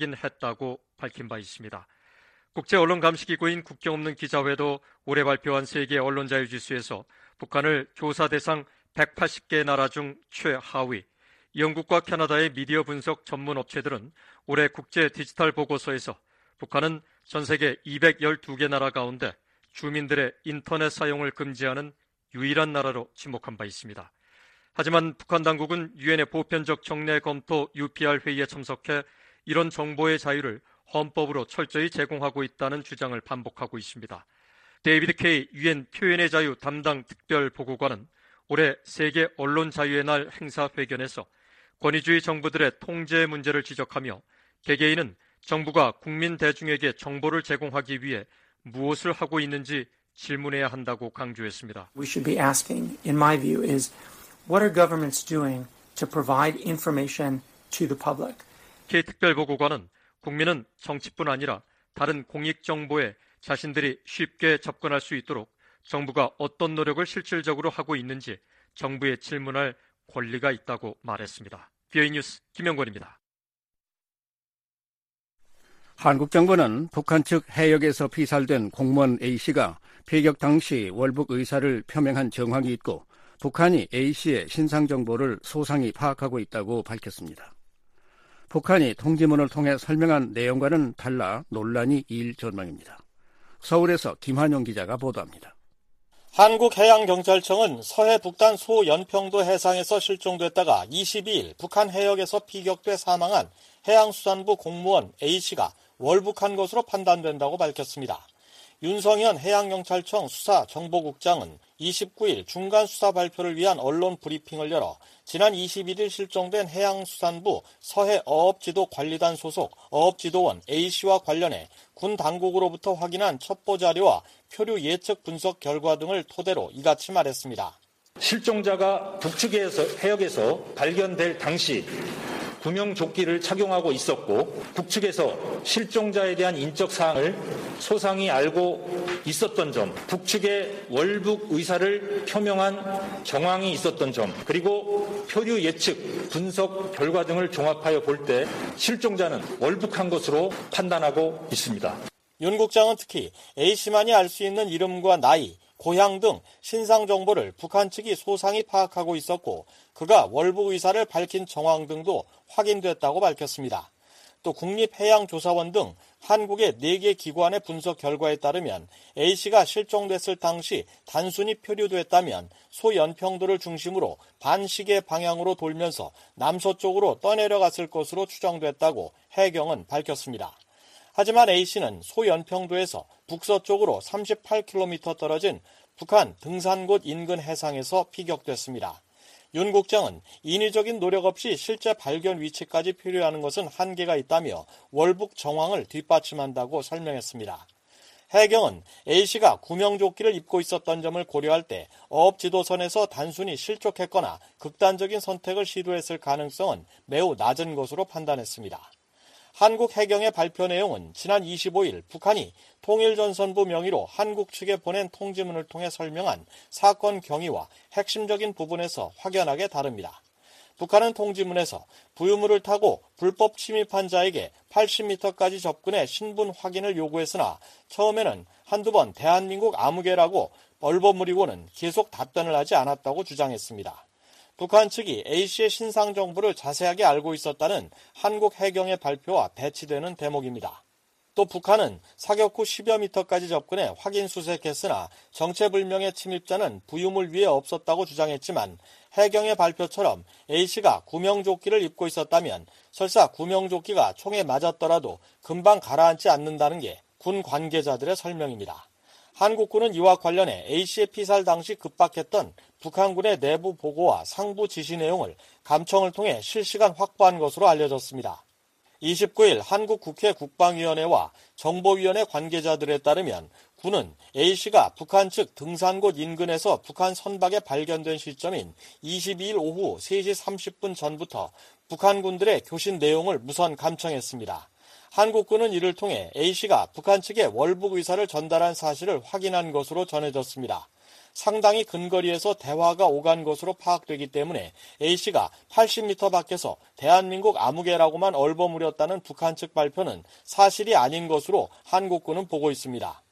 확인했다고 밝힌 바 있습니다. 국제언론감시기구인 국경 없는 기자회도 올해 발표한 세계 언론자유지수에서 북한을 조사 대상 백팔십 개 나라 중 최하위, 영국과 캐나다의 미디어 분석 전문 업체들은 올해 국제 디지털 보고서에서 북한은 전 세계 이백십이 개 나라 가운데 주민들의 인터넷 사용을 금지하는 유일한 나라로 지목한 바 있습니다. 하지만 북한 당국은 유엔의 보편적 정례 검토 유피알 회의에 참석해 이런 정보의 자유를 헌법으로 철저히 제공하고 있다는 주장을 반복하고 있습니다. 데이비드 케이 유엔 표현의 자유 담당 특별 보고관은 올해 세계 언론 자유의 날 행사 회견에서 권위주의 정부들의 통제 문제를 지적하며 개개인은 정부가 국민 대중에게 정보를 제공하기 위해 무엇을 하고 있는지 질문해야 한다고 강조했습니다. We should be asking, in my view, is what are governments doing to provide information to the public? K 특별보고관은 국민은 정치뿐 아니라 다른 공익 정보에 자신들이 쉽게 접근할 수 있도록 정부가 어떤 노력을 실질적으로 하고 있는지 정부에 질문할 권리가 있다고 말했습니다. 비오이 뉴스 김영권입니다. 한국 정부는 북한 측 해역에서 피살된 공무원 A씨가 피격 당시 월북 의사를 표명한 정황이 있고 북한이 A씨의 신상 정보를 소상히 파악하고 있다고 밝혔습니다. 북한이 통지문을 통해 설명한 내용과는 달라 논란이 일 전망입니다. 서울에서 김한용 기자가 보도합니다. 한국해양경찰청은 서해 북단 소연평도 해상에서 실종됐다가 이십이 일 북한 해역에서 피격돼 사망한 해양수산부 공무원 A씨가 월북한 것으로 판단된다고 밝혔습니다. 윤성현 해양경찰청 수사정보국장은 이십구 일 중간 수사 발표를 위한 언론 브리핑을 열어 지난 이십일 일 실종된 해양수산부 서해어업지도관리단 소속 어업지도원 A씨와 관련해 군 당국으로부터 확인한 첩보 자료와 표류 예측 분석 결과 등을 토대로 이같이 말했습니다. 실종자가 북측에서 해역에서 발견될 당시 구명조끼를 착용하고 있었고 북측에서 실종자에 대한 인적 사항을 소상히 알고 있었던 점, 북측의 월북 의사를 표명한 정황이 있었던 점, 그리고 표류 예측, 분석 결과 등을 종합하여 볼 때 실종자는 월북한 것으로 판단하고 있습니다. 윤 국장은 특히 A씨만이 알 수 있는 이름과 나이, 고향 등 신상 정보를 북한 측이 소상히 파악하고 있었고 그가 월북 의사를 밝힌 정황 등도 확인됐다고 밝혔습니다. 또 국립해양조사원 등 한국의 네 개 기관의 분석 결과에 따르면 A씨가 실종됐을 당시 단순히 표류됐다면 소연평도를 중심으로 반시계 방향으로 돌면서 남서쪽으로 떠내려갔을 것으로 추정됐다고 해경은 밝혔습니다. 하지만 A씨는 소연평도에서 북서쪽으로 삼십팔 킬로미터 떨어진 북한 등산곳 인근 해상에서 피격됐습니다. 윤 국장은 인위적인 노력 없이 실제 발견 위치까지 표류하는 것은 한계가 있다며 월북 정황을 뒷받침한다고 설명했습니다. 해경은 A씨가 구명조끼를 입고 있었던 점을 고려할 때 어업 지도선에서 단순히 실족했거나 극단적인 선택을 시도했을 가능성은 매우 낮은 것으로 판단했습니다. 한국 해경의 발표 내용은 지난 이십오일 북한이 통일전선부 명의로 한국 측에 보낸 통지문을 통해 설명한 사건 경위와 핵심적인 부분에서 확연하게 다릅니다. 북한은 통지문에서 부유물을 타고 불법 침입한 자에게 팔십 미터까지 접근해 신분 확인을 요구했으나 처음에는 한두 번 대한민국 아무개라고 얼버무리고는 계속 답변을 하지 않았다고 주장했습니다. 북한 측이 A씨의 신상 정보를 자세하게 알고 있었다는 한국 해경의 발표와 배치되는 대목입니다. 또 북한은 사격 후 십여 미터까지 접근해 확인 수색했으나 정체불명의 침입자는 부유물 위에 없었다고 주장했지만 해경의 발표처럼 A씨가 구명조끼를 입고 있었다면 설사 구명조끼가 총에 맞았더라도 금방 가라앉지 않는다는 게 군 관계자들의 설명입니다. 한국군은 이와 관련해 A씨의 피살 당시 급박했던 북한군의 내부 보고와 상부 지시 내용을 감청을 통해 실시간 확보한 것으로 알려졌습니다. 이십구일 한국 국회 국방위원회와 정보위원회 관계자들에 따르면 군은 A씨가 북한 측 등산곳 인근에서 북한 선박에 발견된 시점인 이십이일 오후 세 시 삼십 분 전부터 북한군들의 교신 내용을 무선 감청했습니다. 한국군은 이를 통해 A씨가 북한 측에 월북 의사를 전달한 사실을 확인한 것으로 전해졌습니다. 상당히 근거리에서 대화가 오간 것으로 파악되기 때문에 A씨가 팔십 미터 밖에서 대한민국 아무개라고만 얼버무렸다는 북한 측 발표는 사실이 아닌 것으로 한국군은 보고 있습니다.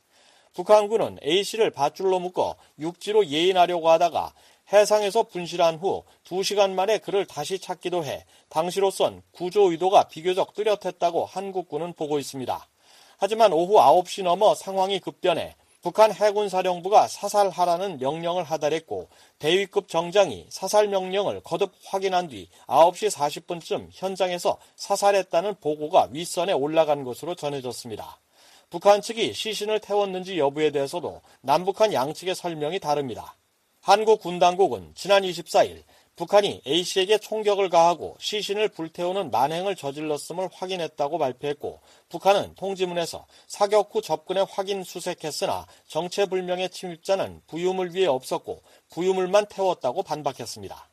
북한군은 A씨를 밧줄로 묶어 육지로 예인하려고 하다가 해상에서 분실한 후 두 시간 만에 그를 다시 찾기도 해 당시로선 구조 의도가 비교적 뚜렷했다고 한국군은 보고 있습니다. 하지만 오후 아홉 시 넘어 상황이 급변해 북한 해군사령부가 사살하라는 명령을 하달했고 대위급 정장이 사살 명령을 거듭 확인한 뒤 아홉 시 사십 분쯤 현장에서 사살했다는 보고가 윗선에 올라간 것으로 전해졌습니다. 북한 측이 시신을 태웠는지 여부에 대해서도 남북한 양측의 설명이 다릅니다. 한국 군 당국은 지난 이십사일 북한이 A씨에게 총격을 가하고 시신을 불태우는 만행을 저질렀음을 확인했다고 발표했고 북한은 통지문에서 사격 후 접근해 확인 수색했으나 정체불명의 침입자는 부유물 위에 없었고 부유물만 태웠다고 반박했습니다.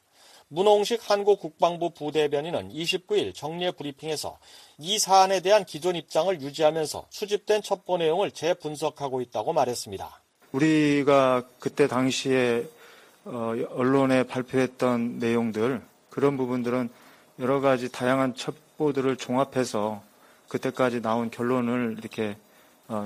문홍식 한국 국방부 부대변인은 이십구일 정례 브리핑에서 이 사안에 대한 기존 입장을 유지하면서 수집된 첩보 내용을 재분석하고 있다고 말했습니다. 우리가 그때 당시에 어, 언론에 발표했던 내용들, 그런 부분들은 여러 가지 다양한 첩보들을 종합해서 그때까지 나온 결론을 이렇게 어,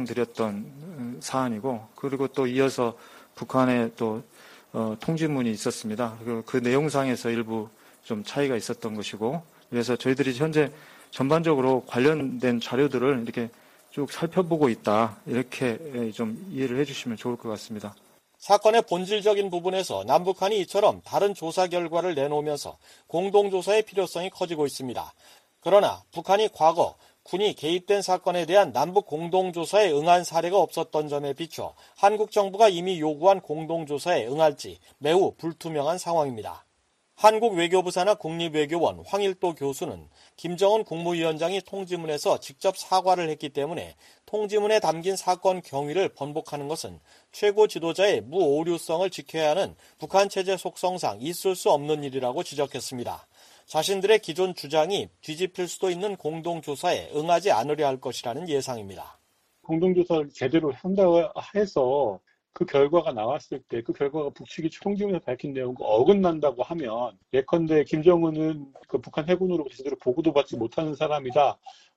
설명드렸던 사안이고, 그리고 또 이어서 북한에 또 어, 통지문이 있었습니다. 그리고 그 내용상에서 일부 좀 차이가 있었던 것이고, 그래서 저희들이 현재 전반적으로 관련된 자료들을 이렇게 쭉 살펴보고 있다, 이렇게 좀 이해를 해주시면 좋을 것 같습니다. 사건의 본질적인 부분에서 남북한이 이처럼 다른 조사 결과를 내놓으면서 공동조사의 필요성이 커지고 있습니다. 그러나 북한이 과거 군이 개입된 사건에 대한 남북 공동조사에 응한 사례가 없었던 점에 비춰 한국 정부가 이미 요구한 공동조사에 응할지 매우 불투명한 상황입니다. 한국 외교부 산하 국립외교원 황일도 교수는 김정은 국무위원장이 통지문에서 직접 사과를 했기 때문에 통지문에 담긴 사건 경위를 번복하는 것은 최고 지도자의 무오류성을 지켜야 하는 북한 체제 속성상 있을 수 없는 일이라고 지적했습니다. 자신들의 기존 주장이 뒤집힐 수도 있는 공동조사에 응하지 않으려 할 것이라는 예상입니다. 공동조사를 제대로 한다고 해서 그 결과가 나왔을 때 그 결과가 북측이 통지문에서 밝힌 내용과 어긋난다고 하면 예컨대 김정은은 그 북한 해군으로 제대로 보고도 받지 못하는 사람이다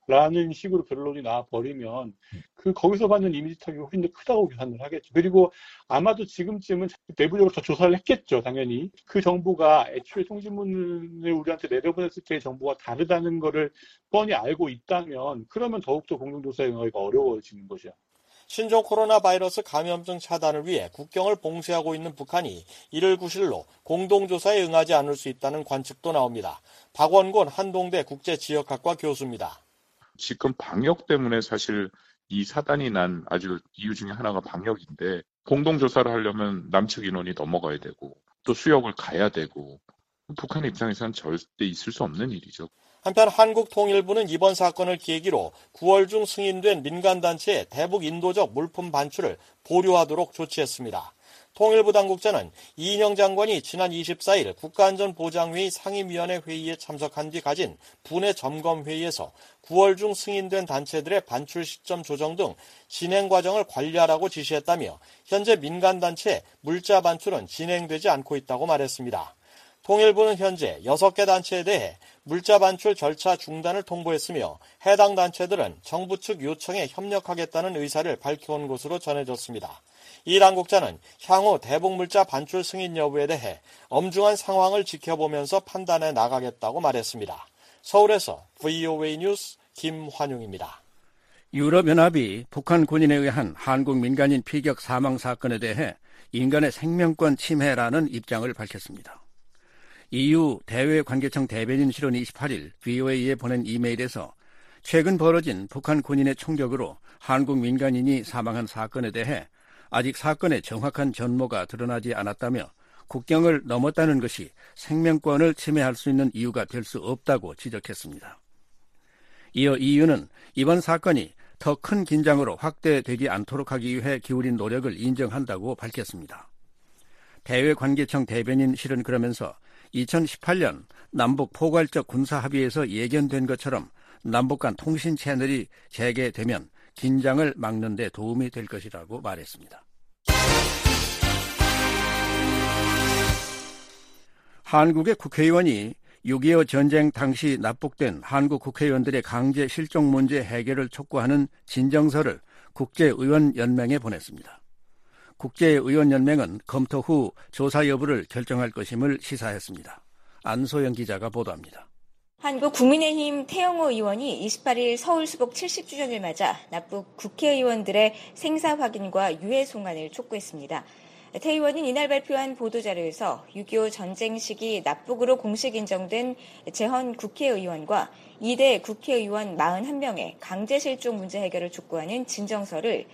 라는 식으로 변론이 나와버리면 그 거기서 받는 이미지 타격이 훨씬 더 크다고 계산을 하겠죠. 그리고 아마도 지금쯤은 내부적으로 더 조사를 했겠죠. 당연히 그 정보가 애초에 통신문을 우리한테 내려보냈을 때의 정보가 다르다는 거를 뻔히 알고 있다면 그러면 더욱더 공동조사에 응하기가 어려워지는 것이야. 신종 코로나 바이러스 감염증 차단을 위해 국경을 봉쇄하고 있는 북한이 이를 구실로 공동조사에 응하지 않을 수 있다는 관측도 나옵니다. 박원곤 한동대 국제지역학과 교수입니다. 지금 방역 때문에 사실 이 사단이 난 아주 이유 중에 하나가 방역인데 공동조사를 하려면 남측 인원이 넘어가야 되고 또 수역을 가야 되고 북한 입장에서는 절대 있을 수 없는 일이죠. 한편 한국통일부는 이번 사건을 계기로 구월 중 승인된 민간단체의 대북 인도적 물품 반출을 보류하도록 조치했습니다. 통일부 당국자는 이인영 장관이 지난 이십사일 국가안전보장회의 상임위원회 회의에 참석한 뒤 가진 분해 점검 회의에서 구월 중 승인된 단체들의 반출 시점 조정 등 진행 과정을 관리하라고 지시했다며 현재 민간단체 물자 반출은 진행되지 않고 있다고 말했습니다. 통일부는 현재 여섯 개 단체에 대해 물자 반출 절차 중단을 통보했으며 해당 단체들은 정부 측 요청에 협력하겠다는 의사를 밝혀온 것으로 전해졌습니다. 이 당국자는 향후 대북 물자 반출 승인 여부에 대해 엄중한 상황을 지켜보면서 판단해 나가겠다고 말했습니다. 서울에서 브이오에이 뉴스 김환용입니다. 유럽연합이 북한 군인에 의한 한국 민간인 피격 사망 사건에 대해 인간의 생명권 침해라는 입장을 밝혔습니다. 이유 대외관계청 대변인 실은 이십팔일 브이오에이에 보낸 이메일에서 최근 벌어진 북한 군인의 총격으로 한국 민간인이 사망한 사건에 대해 아직 사건의 정확한 전모가 드러나지 않았다며 국경을 넘었다는 것이 생명권을 침해할 수 있는 이유가 될 수 없다고 지적했습니다. 이어 이유는 이번 사건이 더 큰 긴장으로 확대되지 않도록 하기 위해 기울인 노력을 인정한다고 밝혔습니다. 대외관계청 대변인 실은 그러면서 이천십팔년 남북 포괄적 군사합의에서 예견된 것처럼 남북 간 통신 채널이 재개되면 긴장을 막는 데 도움이 될 것이라고 말했습니다. 한국의 국회의원이 육이오 전쟁 당시 납북된 한국 국회의원들의 강제 실종 문제 해결을 촉구하는 진정서를 국제의원연맹에 보냈습니다. 국제의원연맹은 검토 후 조사 여부를 결정할 것임을 시사했습니다. 안소영 기자가 보도합니다. 한국 국민의힘 태영호 의원이 이십팔일 서울 수복 칠십 주년을 맞아 납북 국회의원들의 생사 확인과 유해 송환을 촉구했습니다. 태 의원은 이날 발표한 보도자료에서 육이오 전쟁 시기 납북으로 공식 인정된 재헌 국회의원과 이대 국회의원 사십일 명의 강제 실종 문제 해결을 촉구하는 진정서를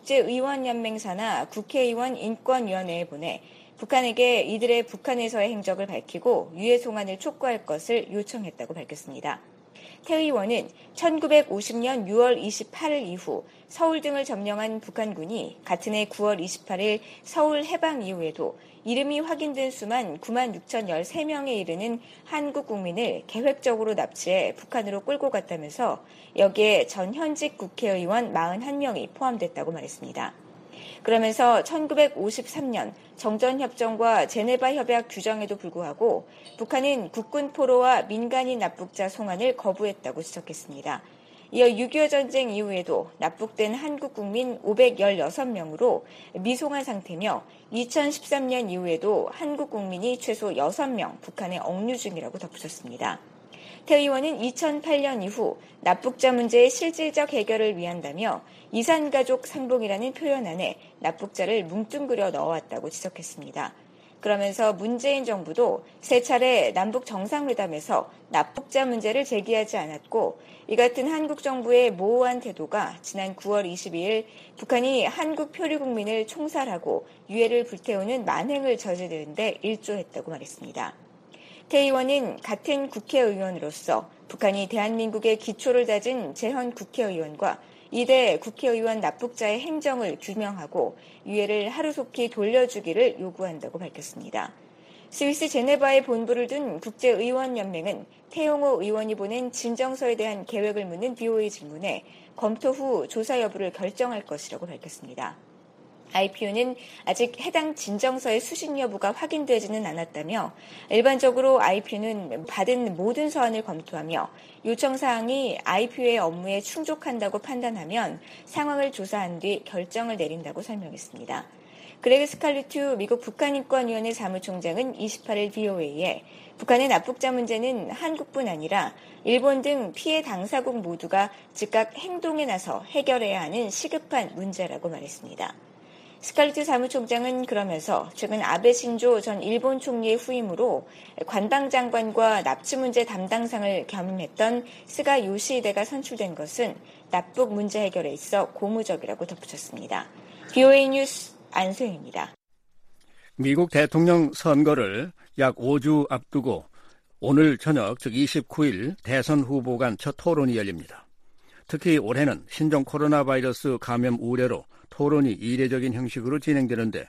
국제의원연맹 산하 국회의원 인권위원회에 보내 북한에게 이들의 북한에서의 행적을 밝히고 유해 송환을 촉구할 것을 요청했다고 밝혔습니다. 태 의원은 천구백오십년 유월 이십팔일 이후 서울 등을 점령한 북한군이 같은 해 구월 이십팔일 서울 해방 이후에도 이름이 확인된 수만 구만 육천십삼 명에 이르는 한국 국민을 계획적으로 납치해 북한으로 끌고 갔다면서 여기에 전 현직 국회의원 사십일 명이 포함됐다고 말했습니다. 그러면서 천구백오십삼년 정전협정과 제네바 협약 규정에도 불구하고 북한은 국군 포로와 민간인 납북자 송환을 거부했다고 지적했습니다. 이어 육이오 전쟁 이후에도 납북된 한국 국민 오백십육 명으로 미송한 상태며 이천십삼년 이후에도 한국 국민이 최소 여섯 명 북한에 억류 중이라고 덧붙였습니다. 태 의원은 이천팔년 이후 납북자 문제의 실질적 해결을 위한다며 이산가족 상봉이라는 표현 안에 납북자를 뭉뚱그려 넣어왔다고 지적했습니다. 그러면서 문재인 정부도 세 차례 남북 정상회담에서 납북자 문제를 제기하지 않았고 이 같은 한국 정부의 모호한 태도가 지난 구월 이십이일 북한이 한국 표류 국민을 총살하고 유해를 불태우는 만행을 저지르는 데 일조했다고 말했습니다. 태 의원은 같은 국회의원으로서 북한이 대한민국의 기초를 다진 재헌 국회의원과 이대 국회의원 납북자의 행정을 규명하고 유해를 하루속히 돌려주기를 요구한다고 밝혔습니다. 스위스 제네바에 본부를 둔 국제의원연맹은 태용호 의원이 보낸 진정서에 대한 계획을 묻는 비오에이 질문에 검토 후 조사 여부를 결정할 것이라고 밝혔습니다. 아이피유는 아직 해당 진정서의 수신 여부가 확인되지는 않았다며 일반적으로 아이피유는 받은 모든 서한을 검토하며 요청 사항이 아이피유의 업무에 충족한다고 판단하면 상황을 조사한 뒤 결정을 내린다고 설명했습니다. 그레그 스칼리투 미국 북한인권위원회 사무총장은 이십팔일 브이오에이에 북한의 납북자 문제는 한국뿐 아니라 일본 등 피해 당사국 모두가 즉각 행동에 나서 해결해야 하는 시급한 문제라고 말했습니다. 스칼리투 사무총장은 그러면서 최근 아베 신조 전 일본 총리의 후임으로 관방장관과 납치 문제 담당상을 겸임했던 스가 요시히데가 선출된 것은 납북 문제 해결에 있어 고무적이라고 덧붙였습니다. 브이오에이 뉴스 안소영입니다. 미국 대통령 선거를 약 오 주 앞두고 오늘 저녁 즉 이십구일 대선 후보 간 첫 토론이 열립니다. 특히 올해는 신종 코로나 바이러스 감염 우려로 토론이 이례적인 형식으로 진행되는데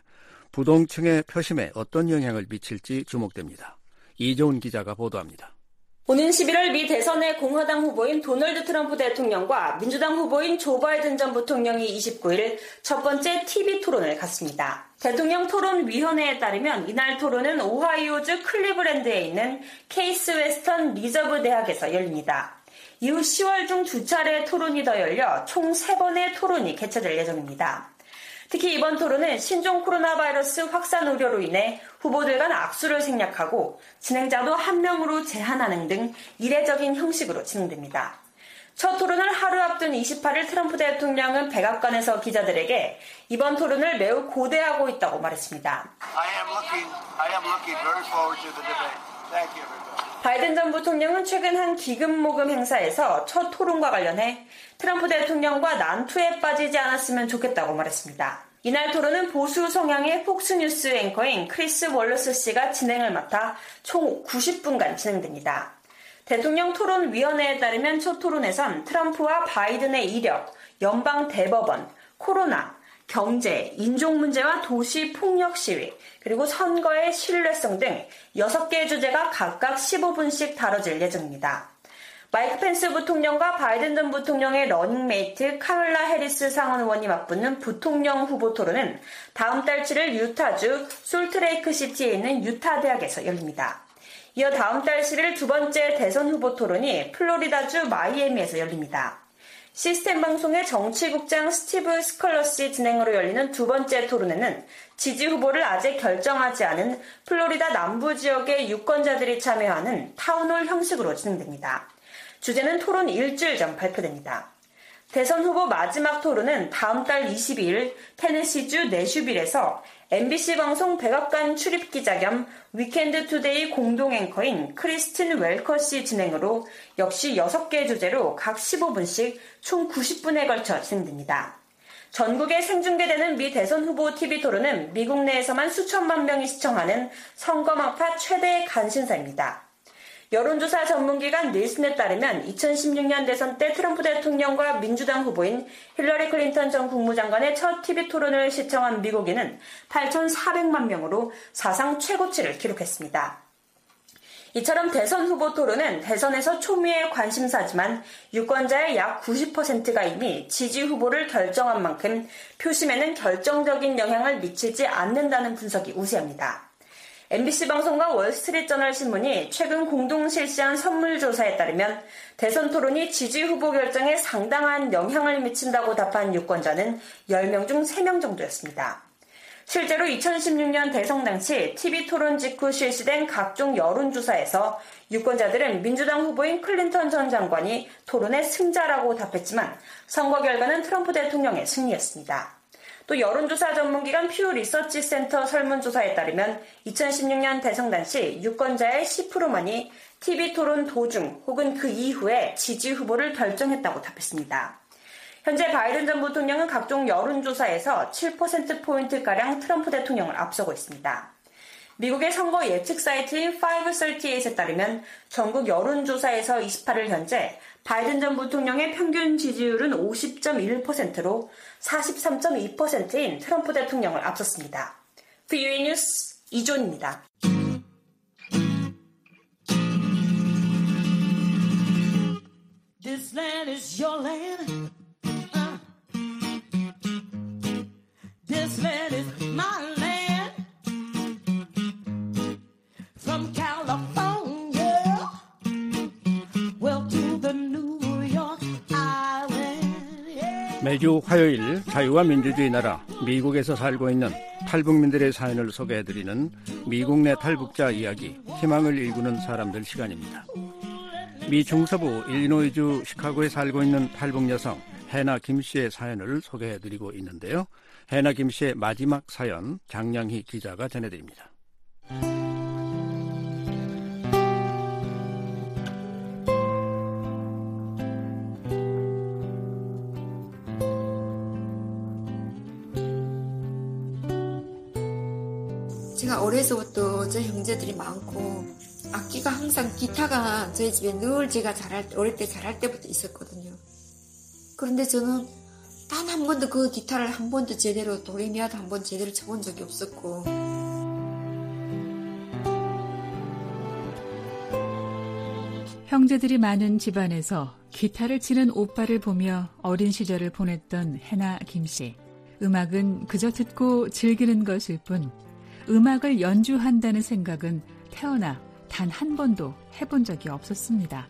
부동층의 표심에 어떤 영향을 미칠지 주목됩니다. 이조은 기자가 보도합니다. 오는 십일월 미 대선의 공화당 후보인 도널드 트럼프 대통령과 민주당 후보인 조 바이든 전 부통령이 이십구일 첫 번째 티비 토론을 갖습니다. 대통령 토론위원회에 따르면 이날 토론은 오하이오주 클리브랜드에 있는 케이스 웨스턴 리저브 대학에서 열립니다. 이후 시월 중 두 차례의 토론이 더 열려 총 세 번의 토론이 개최될 예정입니다. 특히 이번 토론은 신종 코로나 바이러스 확산 우려로 인해 후보들 간 악수를 생략하고 진행자도 한 명으로 제한하는 등 이례적인 형식으로 진행됩니다. 첫 토론을 하루 앞둔 이십팔일 트럼프 대통령은 백악관에서 기자들에게 이번 토론을 매우 고대하고 있다고 말했습니다. I am looking, I am looking very forward to the debate. Thank you, everybody. 바이든 전 부통령은 최근 한 기금 모금 행사에서 첫 토론과 관련해 트럼프 대통령과 난투에 빠지지 않았으면 좋겠다고 말했습니다. 이날 토론은 보수 성향의 폭스뉴스 앵커인 크리스 월러스 씨가 진행을 맡아 총 구십 분간 진행됩니다. 대통령 토론위원회에 따르면 첫 토론에선 트럼프와 바이든의 이력, 연방 대법원, 코로나, 경제, 인종 문제와 도시 폭력 시위, 그리고 선거의 신뢰성 등 여섯 개 주제가 각각 십오 분씩 다뤄질 예정입니다. 마이크 펜스 부통령과 바이든 전 부통령의 러닝메이트 카멀라 해리스 상원 의원이 맞붙는 부통령 후보 토론은 다음 달 칠일 유타주 솔트레이크 시티에 있는 유타 대학에서 열립니다. 이어 다음 달 칠일 두 번째 대선 후보 토론이 플로리다주 마이애미에서 열립니다. 시스템 방송의 정치국장 스티브 스컬러시 진행으로 열리는 두 번째 토론에는 지지 후보를 아직 결정하지 않은 플로리다 남부 지역의 유권자들이 참여하는 타운홀 형식으로 진행됩니다. 주제는 토론 일주일 전 발표됩니다. 대선 후보 마지막 토론은 다음 달 이십이일 테네시주 내슈빌에서 엠비씨 방송 백악관 출입기자 겸 위켄드 투데이 공동 앵커인 크리스틴 웰커씨 진행으로 역시 여섯 개 주제로 각 십오 분씩 총 구십 분에 걸쳐 진행됩니다. 전국에 생중계되는 미 대선 후보 티비 토론은 미국 내에서만 수천만 명이 시청하는 선거망파 최대의 관심사입니다. 여론조사 전문기관 닐슨에 따르면 이천십육년 대선 때 트럼프 대통령과 민주당 후보인 힐러리 클린턴 전 국무장관의 첫 티비 토론을 시청한 미국인은 팔천사백만 명으로 사상 최고치를 기록했습니다. 이처럼 대선 후보 토론은 대선에서 초미의 관심사지만 유권자의 약 구십 퍼센트가 이미 지지 후보를 결정한 만큼 표심에는 결정적인 영향을 미치지 않는다는 분석이 우세합니다. 엠비씨 방송과 월스트리트저널 신문이 최근 공동 실시한 선물조사에 따르면 대선 토론이 지지 후보 결정에 상당한 영향을 미친다고 답한 유권자는 열 명 중 세 명 정도였습니다. 실제로 이천십육년 대선 당시 티비 토론 직후 실시된 각종 여론조사에서 유권자들은 민주당 후보인 클린턴 전 장관이 토론의 승자라고 답했지만 선거 결과는 트럼프 대통령의 승리였습니다. 또 여론조사 전문기관 퓨 리서치 센터 설문조사에 따르면 이천십육년 대선 당시 유권자의 십 퍼센트만이 티비 토론 도중 혹은 그 이후에 지지 후보를 결정했다고 답했습니다. 현재 바이든 전 부통령은 각종 여론조사에서 칠 퍼센트포인트가량 트럼프 대통령을 앞서고 있습니다. 미국의 선거 예측 사이트인 파이브서티에잇에 따르면 전국 여론조사에서 이십팔일 현재 바이든 전 부통령의 평균 지지율은 오십 점 일 퍼센트로 사십삼 점 이 퍼센트인 트럼프 대통령을 앞섰습니다. 브이오에이 뉴스 이존입니다. This land is your land. Uh. This Graceland is my land. From California, well to the New York Island. 매주 화요일 자유와 민주주의 나라 미국에서 살고 있는 탈북민들의 사연을 소개해드리는 미국 내 탈북자 이야기, 희망을 일구는 사람들 시간입니다. 미 중서부 일리노이주 시카고에 살고 있는 탈북 여성 해나 김씨의 사연을 소개해드리고 있는데요. 해나 김씨의 마지막 사연 장량희 기자가 전해드립니다. 제가 어려서부터 저희 형제들이 많고 악기가 항상 기타가 저희 집에 늘 제가 자랄, 어릴 때 자랄 때부터 있었거든요. 그런데 저는 단 한 번도 그 기타를 한 번도 제대로 도레미아도 한 번 제대로 쳐본 적이 없었고 형제들이 많은 집안에서 기타를 치는 오빠를 보며 어린 시절을 보냈던 해나 김씨. 음악은 그저 듣고 즐기는 것일 뿐 음악을 연주한다는 생각은 태어나 단 한 번도 해본 적이 없었습니다.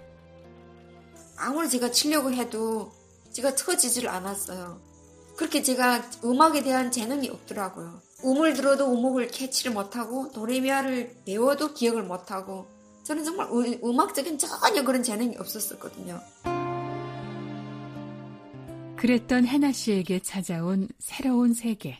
아무리 제가 치려고 해도 제가 쳐지질 않았어요. 그렇게 제가 음악에 대한 재능이 없더라고요. 음을 들어도 음악을 캐치를 못하고 도레미아를 배워도 기억을 못하고 저는 정말 음악적인 전혀 그런 재능이 없었거든요. 그랬던 해나 씨에게 찾아온 새로운 세계.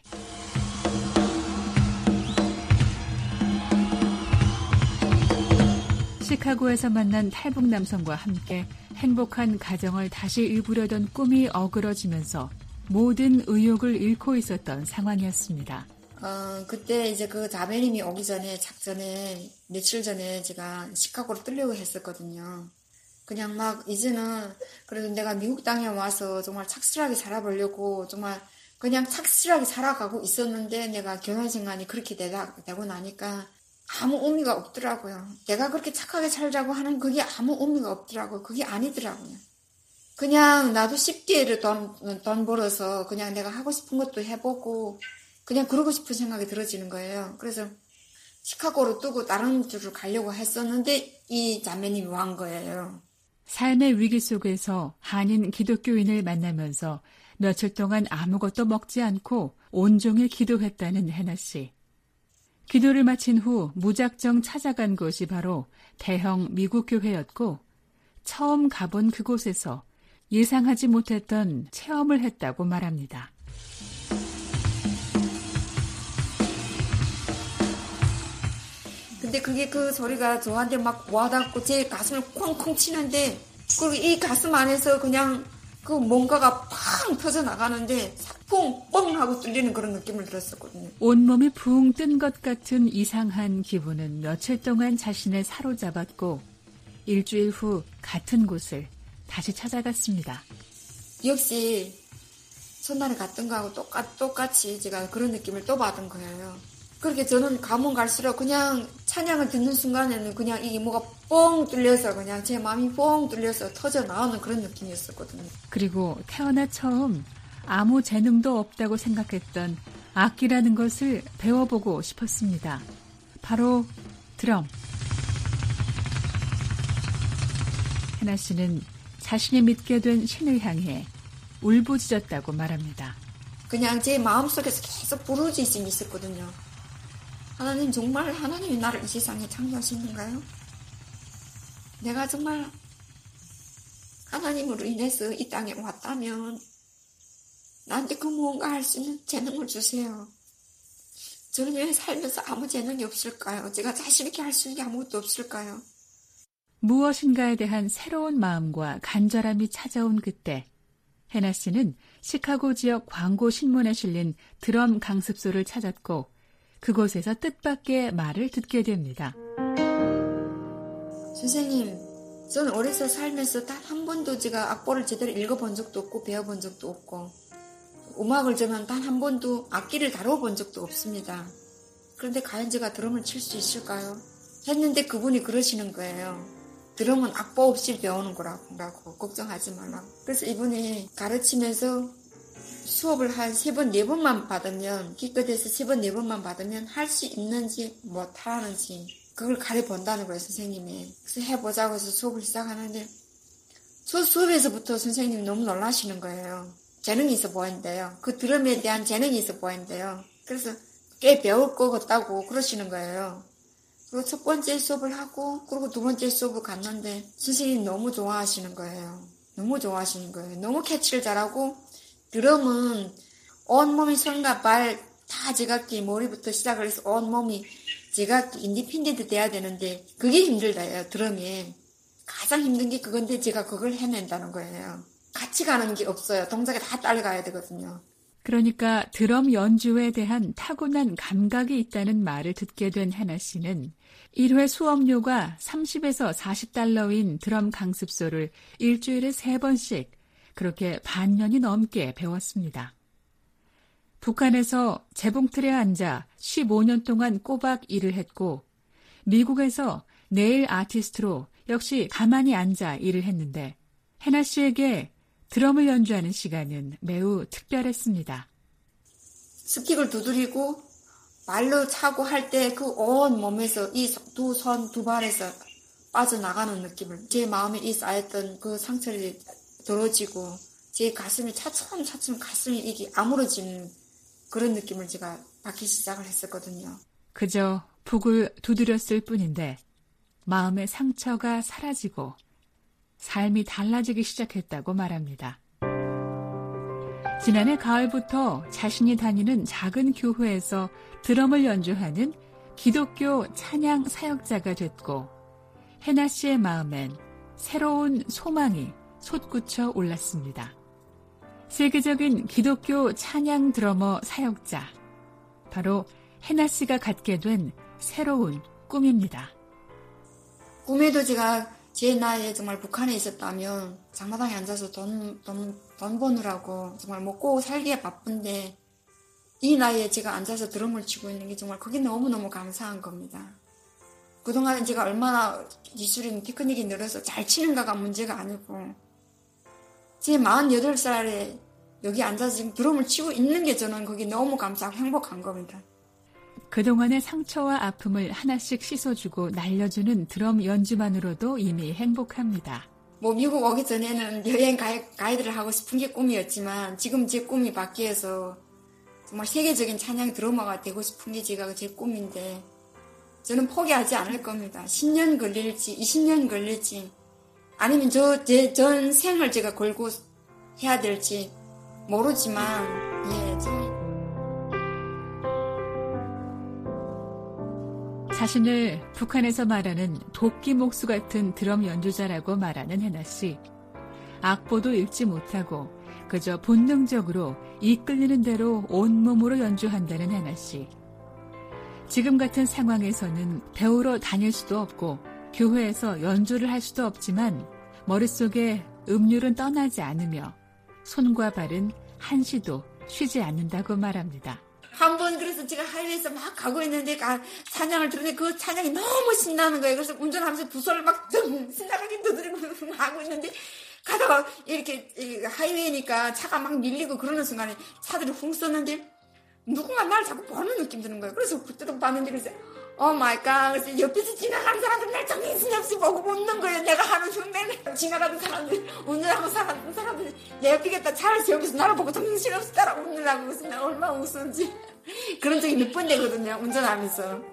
시카고에서 만난 탈북 남성과 함께 행복한 가정을 다시 이루려던 꿈이 어그러지면서 모든 의욕을 잃고 있었던 상황이었습니다. 어, 그때 이제 그 자매님이 오기 전에, 작전에, 며칠 전에 제가 시카고로 뜨려고 했었거든요. 그냥 막, 이제는, 그래도 내가 미국 땅에 와서 정말 착실하게 살아보려고, 정말 그냥 착실하게 살아가고 있었는데, 내가 결혼 생활이 그렇게 되다, 되고 나니까, 아무 의미가 없더라고요. 내가 그렇게 착하게 살자고 하는 그게 아무 의미가 없더라고요. 그게 아니더라고요. 그냥 나도 쉽게 돈, 돈 벌어서 그냥 내가 하고 싶은 것도 해보고 그냥 그러고 싶은 생각이 들어지는 거예요. 그래서 시카고로 뜨고 다른 데로 가려고 했었는데 이 자매님이 온 거예요. 삶의 위기 속에서 한인 기독교인을 만나면서 며칠 동안 아무것도 먹지 않고 온종일 기도했다는 해나 씨. 기도를 마친 후 무작정 찾아간 곳이 바로 대형 미국 교회였고 처음 가본 그곳에서 예상하지 못했던 체험을 했다고 말합니다. 근데 그게 그 소리가 저한테 막 와닿고 제 가슴을 콩콩 치는데 그리고 이 가슴 안에서 그냥 그 뭔가가 팡 터져나가는데 퐁! 뻥! 하고 뚫리는 그런 느낌을 들었었거든요. 온몸이 붕 뜬 것 같은 이상한 기분은 며칠 동안 자신을 사로잡았고 일주일 후 같은 곳을 다시 찾아갔습니다. 역시 첫날에 갔던 거하고 똑같, 똑같이 제가 그런 느낌을 또 받은 거예요. 그렇게 저는 가면 갈수록 그냥 찬양을 듣는 순간에는 그냥 이 이모가 뻥 뚫려서 그냥 제 마음이 뻥 뚫려서 터져 나오는 그런 느낌이었었거든요. 그리고 태어나 처음 아무 재능도 없다고 생각했던 악기라는 것을 배워보고 싶었습니다. 바로 드럼. 해나 씨는 자신이 믿게 된 신을 향해 울부짖었다고 말합니다. 그냥 제 마음속에서 계속 부르짖음이 있었거든요. 하나님, 정말 하나님이 나를 이 세상에 창조하시는가요? 내가 정말 하나님으로 인해서 이 땅에 왔다면 나한테 그 무언가 할 수 있는 재능을 주세요. 저는 왜 살면서 아무 재능이 없을까요? 제가 자신 있게 할 수 있는 게 아무것도 없을까요? 무엇인가에 대한 새로운 마음과 간절함이 찾아온 그때 해나 씨는 시카고 지역 광고 신문에 실린 드럼 강습소를 찾았고 그곳에서 뜻밖의 말을 듣게 됩니다. 선생님, 저는 어려서 살면서 단 한 번도 제가 악보를 제대로 읽어본 적도 없고 배워본 적도 없고 음악을 저는 단 한 번도 악기를 다뤄본 적도 없습니다. 그런데 과연 제가 드럼을 칠 수 있을까요? 했는데 그분이 그러시는 거예요. 드럼은 악보 없이 배우는 거라고 걱정하지 말라고. 그래서 이분이 가르치면서 수업을 한 세 번, 네 번만 받으면, 기껏해서 세 번, 네 번만 받으면 할 수 있는지 못하는지 그걸 가려본다는 거예요, 선생님이. 그래서 해보자고 해서 수업을 시작하는데 첫 수업에서부터 선생님이 너무 놀라시는 거예요. 재능이 있어 보이는데요. 그 드럼에 대한 재능이 있어 보이는데요. 그래서 꽤 배울 것 같다고 그러시는 거예요. 그리고 첫 번째 수업을 하고 그리고 두 번째 수업을 갔는데 선생님이 너무 좋아하시는 거예요. 너무 좋아하시는 거예요. 너무 캐치를 잘하고 드럼은 온몸이 손과 발 다 제각기 머리부터 시작을 해서 온몸이 제각기 인디펜던트 돼야 되는데 그게 힘들다요. 드럼이. 가장 힘든 게 그건데 제가 그걸 해낸다는 거예요. 같이 가는 게 없어요. 동작이 다 따라가야 되거든요. 그러니까 드럼 연주에 대한 타고난 감각이 있다는 말을 듣게 된 해나 씨는 일 회 수업료가 삼십에서 사십 달러인 드럼 강습소를 일주일에 세 번씩 그렇게 반년이 넘게 배웠습니다. 북한에서 재봉틀에 앉아 십오 년 동안 꼬박 일을 했고 미국에서 네일 아티스트로 역시 가만히 앉아 일을 했는데 해나 씨에게 드럼을 연주하는 시간은 매우 특별했습니다. 스틱을 두드리고 발로 차고 할 때 그 온 몸에서 이 두 손, 두 발에서 빠져나가는 느낌을 제 마음에 이 쌓였던 그 상처를 덜어지고 제 가슴이 차츰차츰 가슴이 이게 아물어지는 그런 느낌을 제가 받기 시작을 했었거든요. 그저 북을 두드렸을 뿐인데 마음의 상처가 사라지고 삶이 달라지기 시작했다고 말합니다. 지난해 가을부터 자신이 다니는 작은 교회에서 드럼을 연주하는 기독교 찬양 사역자가 됐고 해나 씨의 마음엔 새로운 소망이 솟구쳐 올랐습니다. 세계적인 기독교 찬양 드러머 사역자, 바로 해나 씨가 갖게 된 새로운 꿈입니다. 꿈에도 제가 제 나이에 정말 북한에 있었다면 장마당에 앉아서 돈, 돈, 돈 버느라고 정말 먹고 살기에 바쁜데 이 나이에 제가 앉아서 드럼을 치고 있는 게 정말 그게 너무너무 감사한 겁니다. 그동안은 제가 얼마나 기술이 테크닉이 늘어서 잘 치는가가 문제가 아니고 제 마흔여덟 살에 여기 앉아서 지금 드럼을 치고 있는 게 저는 그게 너무 감사하고 행복한 겁니다. 그동안의 상처와 아픔을 하나씩 씻어주고 날려주는 드럼 연주만으로도 이미 행복합니다. 뭐 미국 오기 전에는 여행 가이, 가이드를 하고 싶은 게 꿈이었지만 지금 제 꿈이 바뀌어서 정말 세계적인 찬양 드러머가 되고 싶은 게 제가 제 꿈인데 저는 포기하지 않을 겁니다. 십 년 걸릴지 이십 년 걸릴지 아니면 저 제 전 생을 제가 걸고 해야 될지 모르지만 예, 저 자신을 북한에서 말하는 도끼 목수 같은 드럼 연주자라고 말하는 해나 씨. 악보도 읽지 못하고 그저 본능적으로 이끌리는 대로 온몸으로 연주한다는 해나 씨. 지금 같은 상황에서는 배우러 다닐 수도 없고 교회에서 연주를 할 수도 없지만 머릿속에 음률은 떠나지 않으며 손과 발은 한시도 쉬지 않는다고 말합니다. 한 번 그래서 제가 하이웨이에서 막 가고 있는데 찬양을 들었는데 그 찬양이 너무 신나는 거예요. 그래서 운전하면서 두 손을 막 신나게 두드리고 하고 있는데 가다가 이렇게 하이웨이니까 차가 막 밀리고 그러는 순간에 차들이 훅 쏘는데 누군가 나를 자꾸 보는 느낌 드는 거예요. 그래서 그때도 봤는데 그래서 오 마이 갓. 그래서 옆에서 지나가는 사람들 날 정신없이 보고 웃는 거예요. 내가 하는 흉내를 지나가는 사람들 운전하고 사는 사람들이 내 옆이겠다 차를 세우면서 나를 보고 정신없이 따라 웃느라고 그래서 나 얼마나 웃었는지 그런 적이 몇 번 되거든요. 운전하면서.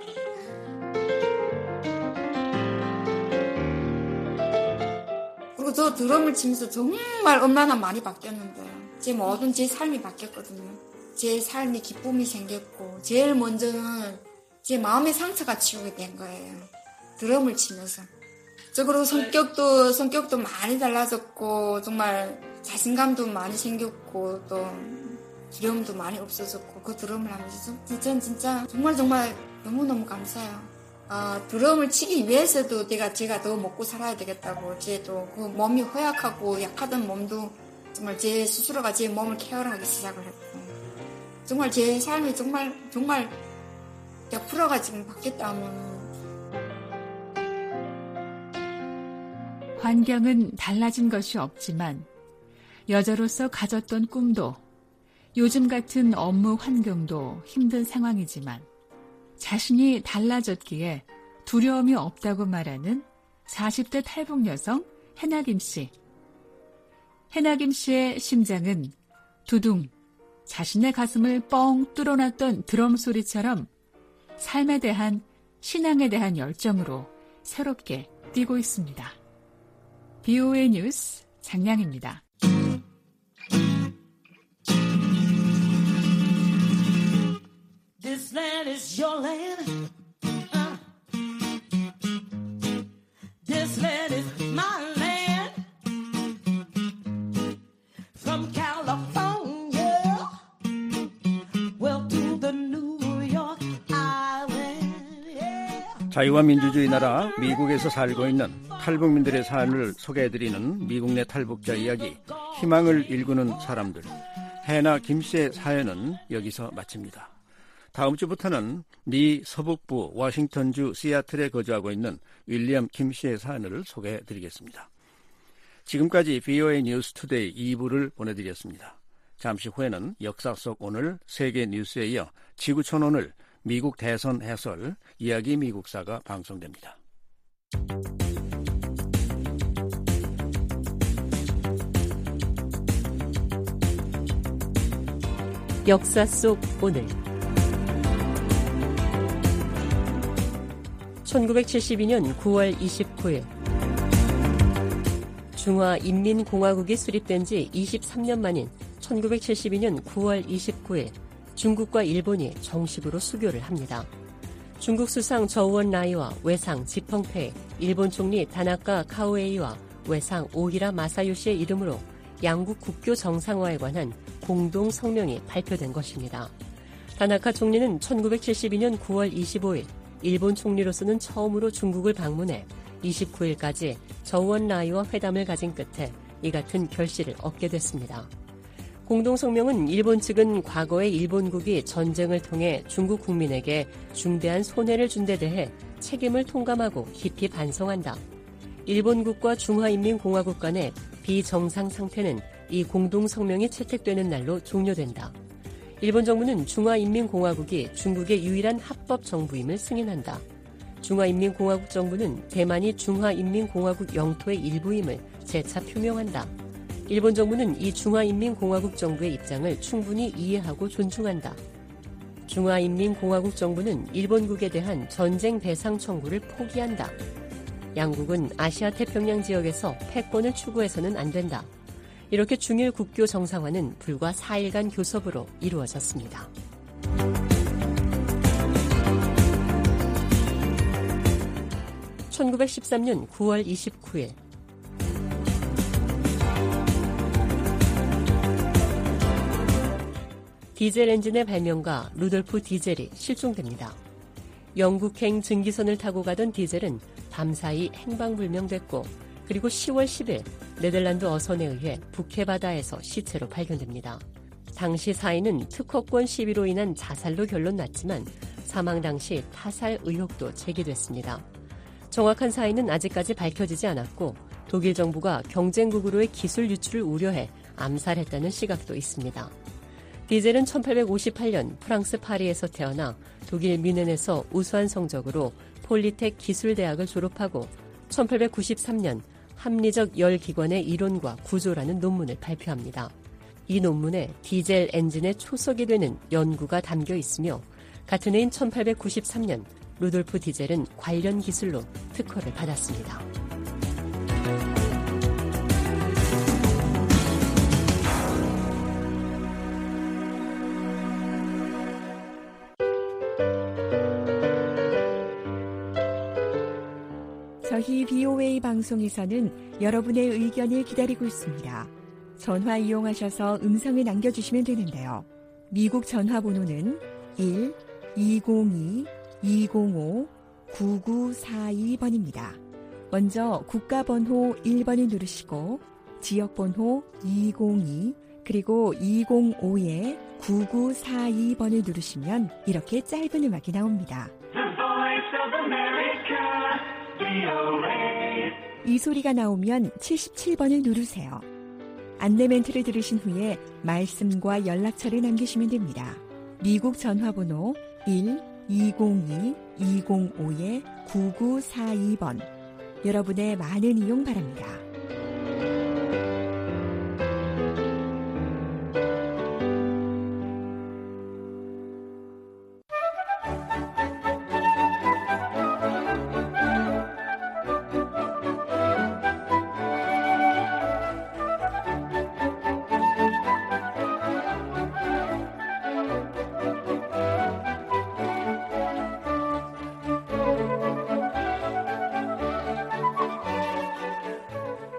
그리고 저 드럼을 치면서 정말 얼마나 많이 바뀌었는데요. 제 모든 제 삶이 바뀌었거든요. 제 삶이 기쁨이 생겼고 제일 먼저는 제 마음의 상처가 치우게 된 거예요. 드럼을 치면서. 저 그리고 성격도 성격도 많이 달라졌고 정말 자신감도 많이 생겼고 또 두려움도 많이 없어졌고 그 드럼을 하면서 전 진짜 정말 정말 너무너무 감사해요. 아, 드럼을 치기 위해서도 내가 제가 더 먹고 살아야 되겠다고 제도 그 몸이 허약하고 약하던 몸도 정말 제 스스로가 제 몸을 케어를 하기 시작을 했고 정말 제 삶이 정말 정말 백 퍼센트가 지금 바뀌었다면 환경은 달라진 것이 없지만 여자로서 가졌던 꿈도 요즘 같은 업무 환경도 힘든 상황이지만 자신이 달라졌기에 두려움이 없다고 말하는 사십 대 탈북 여성 해나김 씨. 해나김 씨의 심장은 두둥, 자신의 가슴을 뻥 뚫어놨던 드럼 소리처럼 삶에 대한, 신앙에 대한 열정으로 새롭게 뛰고 있습니다. 비오에이 뉴스 장량입니다. This land is your land. Uh. This land is my land. From California, well to the New York Island. Yeah. 자유와 민주주의 나라 미국에서 살고 있는 탈북민들의 삶을 소개해드리는 미국 내 탈북자 이야기, 희망을 일구는 사람들. 해나 김 씨의 사연은 여기서 마칩니다. 다음 주부터는 미 서북부 워싱턴주 시애틀에 거주하고 있는 윌리엄 김 씨의 사연을 소개해드리겠습니다. 지금까지 비오에이 뉴스 투데이 이 부를 보내드렸습니다. 잠시 후에는 역사 속 오늘 세계 뉴스에 이어 지구촌 오늘 미국 대선 해설 이야기 미국사가 방송됩니다. 역사 속 오늘 천구백칠십이 년 구월 이십구일 중화인민공화국이 수립된 지 이십삼 년 만인 천구백칠십이 년 구월 이십구일 중국과 일본이 정식으로 수교를 합니다. 중국 수상 저우언라이와 외상 지펑페이, 일본 총리 다나카 카오에이와 외상 오히라 마사요시의 이름으로 양국 국교 정상화에 관한 공동 성명이 발표된 것입니다. 다나카 총리는 천구백칠십이 년 구월 이십오일 일본 총리로서는 처음으로 중국을 방문해 이십구일까지 저우언라이와 회담을 가진 끝에 이 같은 결실을 얻게 됐습니다. 공동성명은 일본 측은 과거에 일본국이 전쟁을 통해 중국 국민에게 중대한 손해를 준 데 대해 책임을 통감하고 깊이 반성한다. 일본국과 중화인민공화국 간의 비정상 상태는 이 공동성명이 채택되는 날로 종료된다. 일본 정부는 중화인민공화국이 중국의 유일한 합법 정부임을 승인한다. 중화인민공화국 정부는 대만이 중화인민공화국 영토의 일부임을 재차 표명한다. 일본 정부는 이 중화인민공화국 정부의 입장을 충분히 이해하고 존중한다. 중화인민공화국 정부는 일본국에 대한 전쟁 배상 청구를 포기한다. 양국은 아시아 태평양 지역에서 패권을 추구해서는 안 된다. 이렇게 중일 국교 정상화는 불과 사 일간 교섭으로 이루어졌습니다. 천구백십삼 년 구월 이십구일 디젤 엔진의 발명가 루돌프 디젤이 실종됩니다. 영국행 증기선을 타고 가던 디젤은 밤사이 행방불명됐고 그리고 시월 십일 네덜란드 어선에 의해 북해 바다에서 시체로 발견됩니다. 당시 사인은 특허권 시비로 인한 자살로 결론 났지만 사망 당시 타살 의혹도 제기됐습니다. 정확한 사인은 아직까지 밝혀지지 않았고 독일 정부가 경쟁국으로의 기술 유출을 우려해 암살했다는 시각도 있습니다. 디젤은 천팔백오십팔 년 프랑스 파리에서 태어나 독일 뮌헨에서 우수한 성적으로 폴리텍 기술대학을 졸업하고 천팔백구십삼 년 합리적 열기관의 이론과 구조라는 논문을 발표합니다. 이 논문에 디젤 엔진의 초석이 되는 연구가 담겨 있으며 같은 해인 천팔백구십삼 년 루돌프 디젤은 관련 기술로 특허를 받았습니다. 저희 비오에이 방송에서는 여러분의 의견을 기다리고 있습니다. 전화 이용하셔서 음성을 남겨주시면 되는데요. 미국 전화번호는 일 이공이 이공오 구구사이 번입니다. 먼저 국가번호 일 번을 누르시고 지역번호 이공이 그리고 이공오에 구구사이 번을 누르시면 이렇게 짧은 음악이 나옵니다. 이 소리가 나오면 칠십칠 번을 누르세요. 안내 멘트를 들으신 후에 말씀과 연락처를 남기시면 됩니다. 미국 전화번호 일 이공이 이공오 구구사이 번. 여러분의 많은 이용 바랍니다.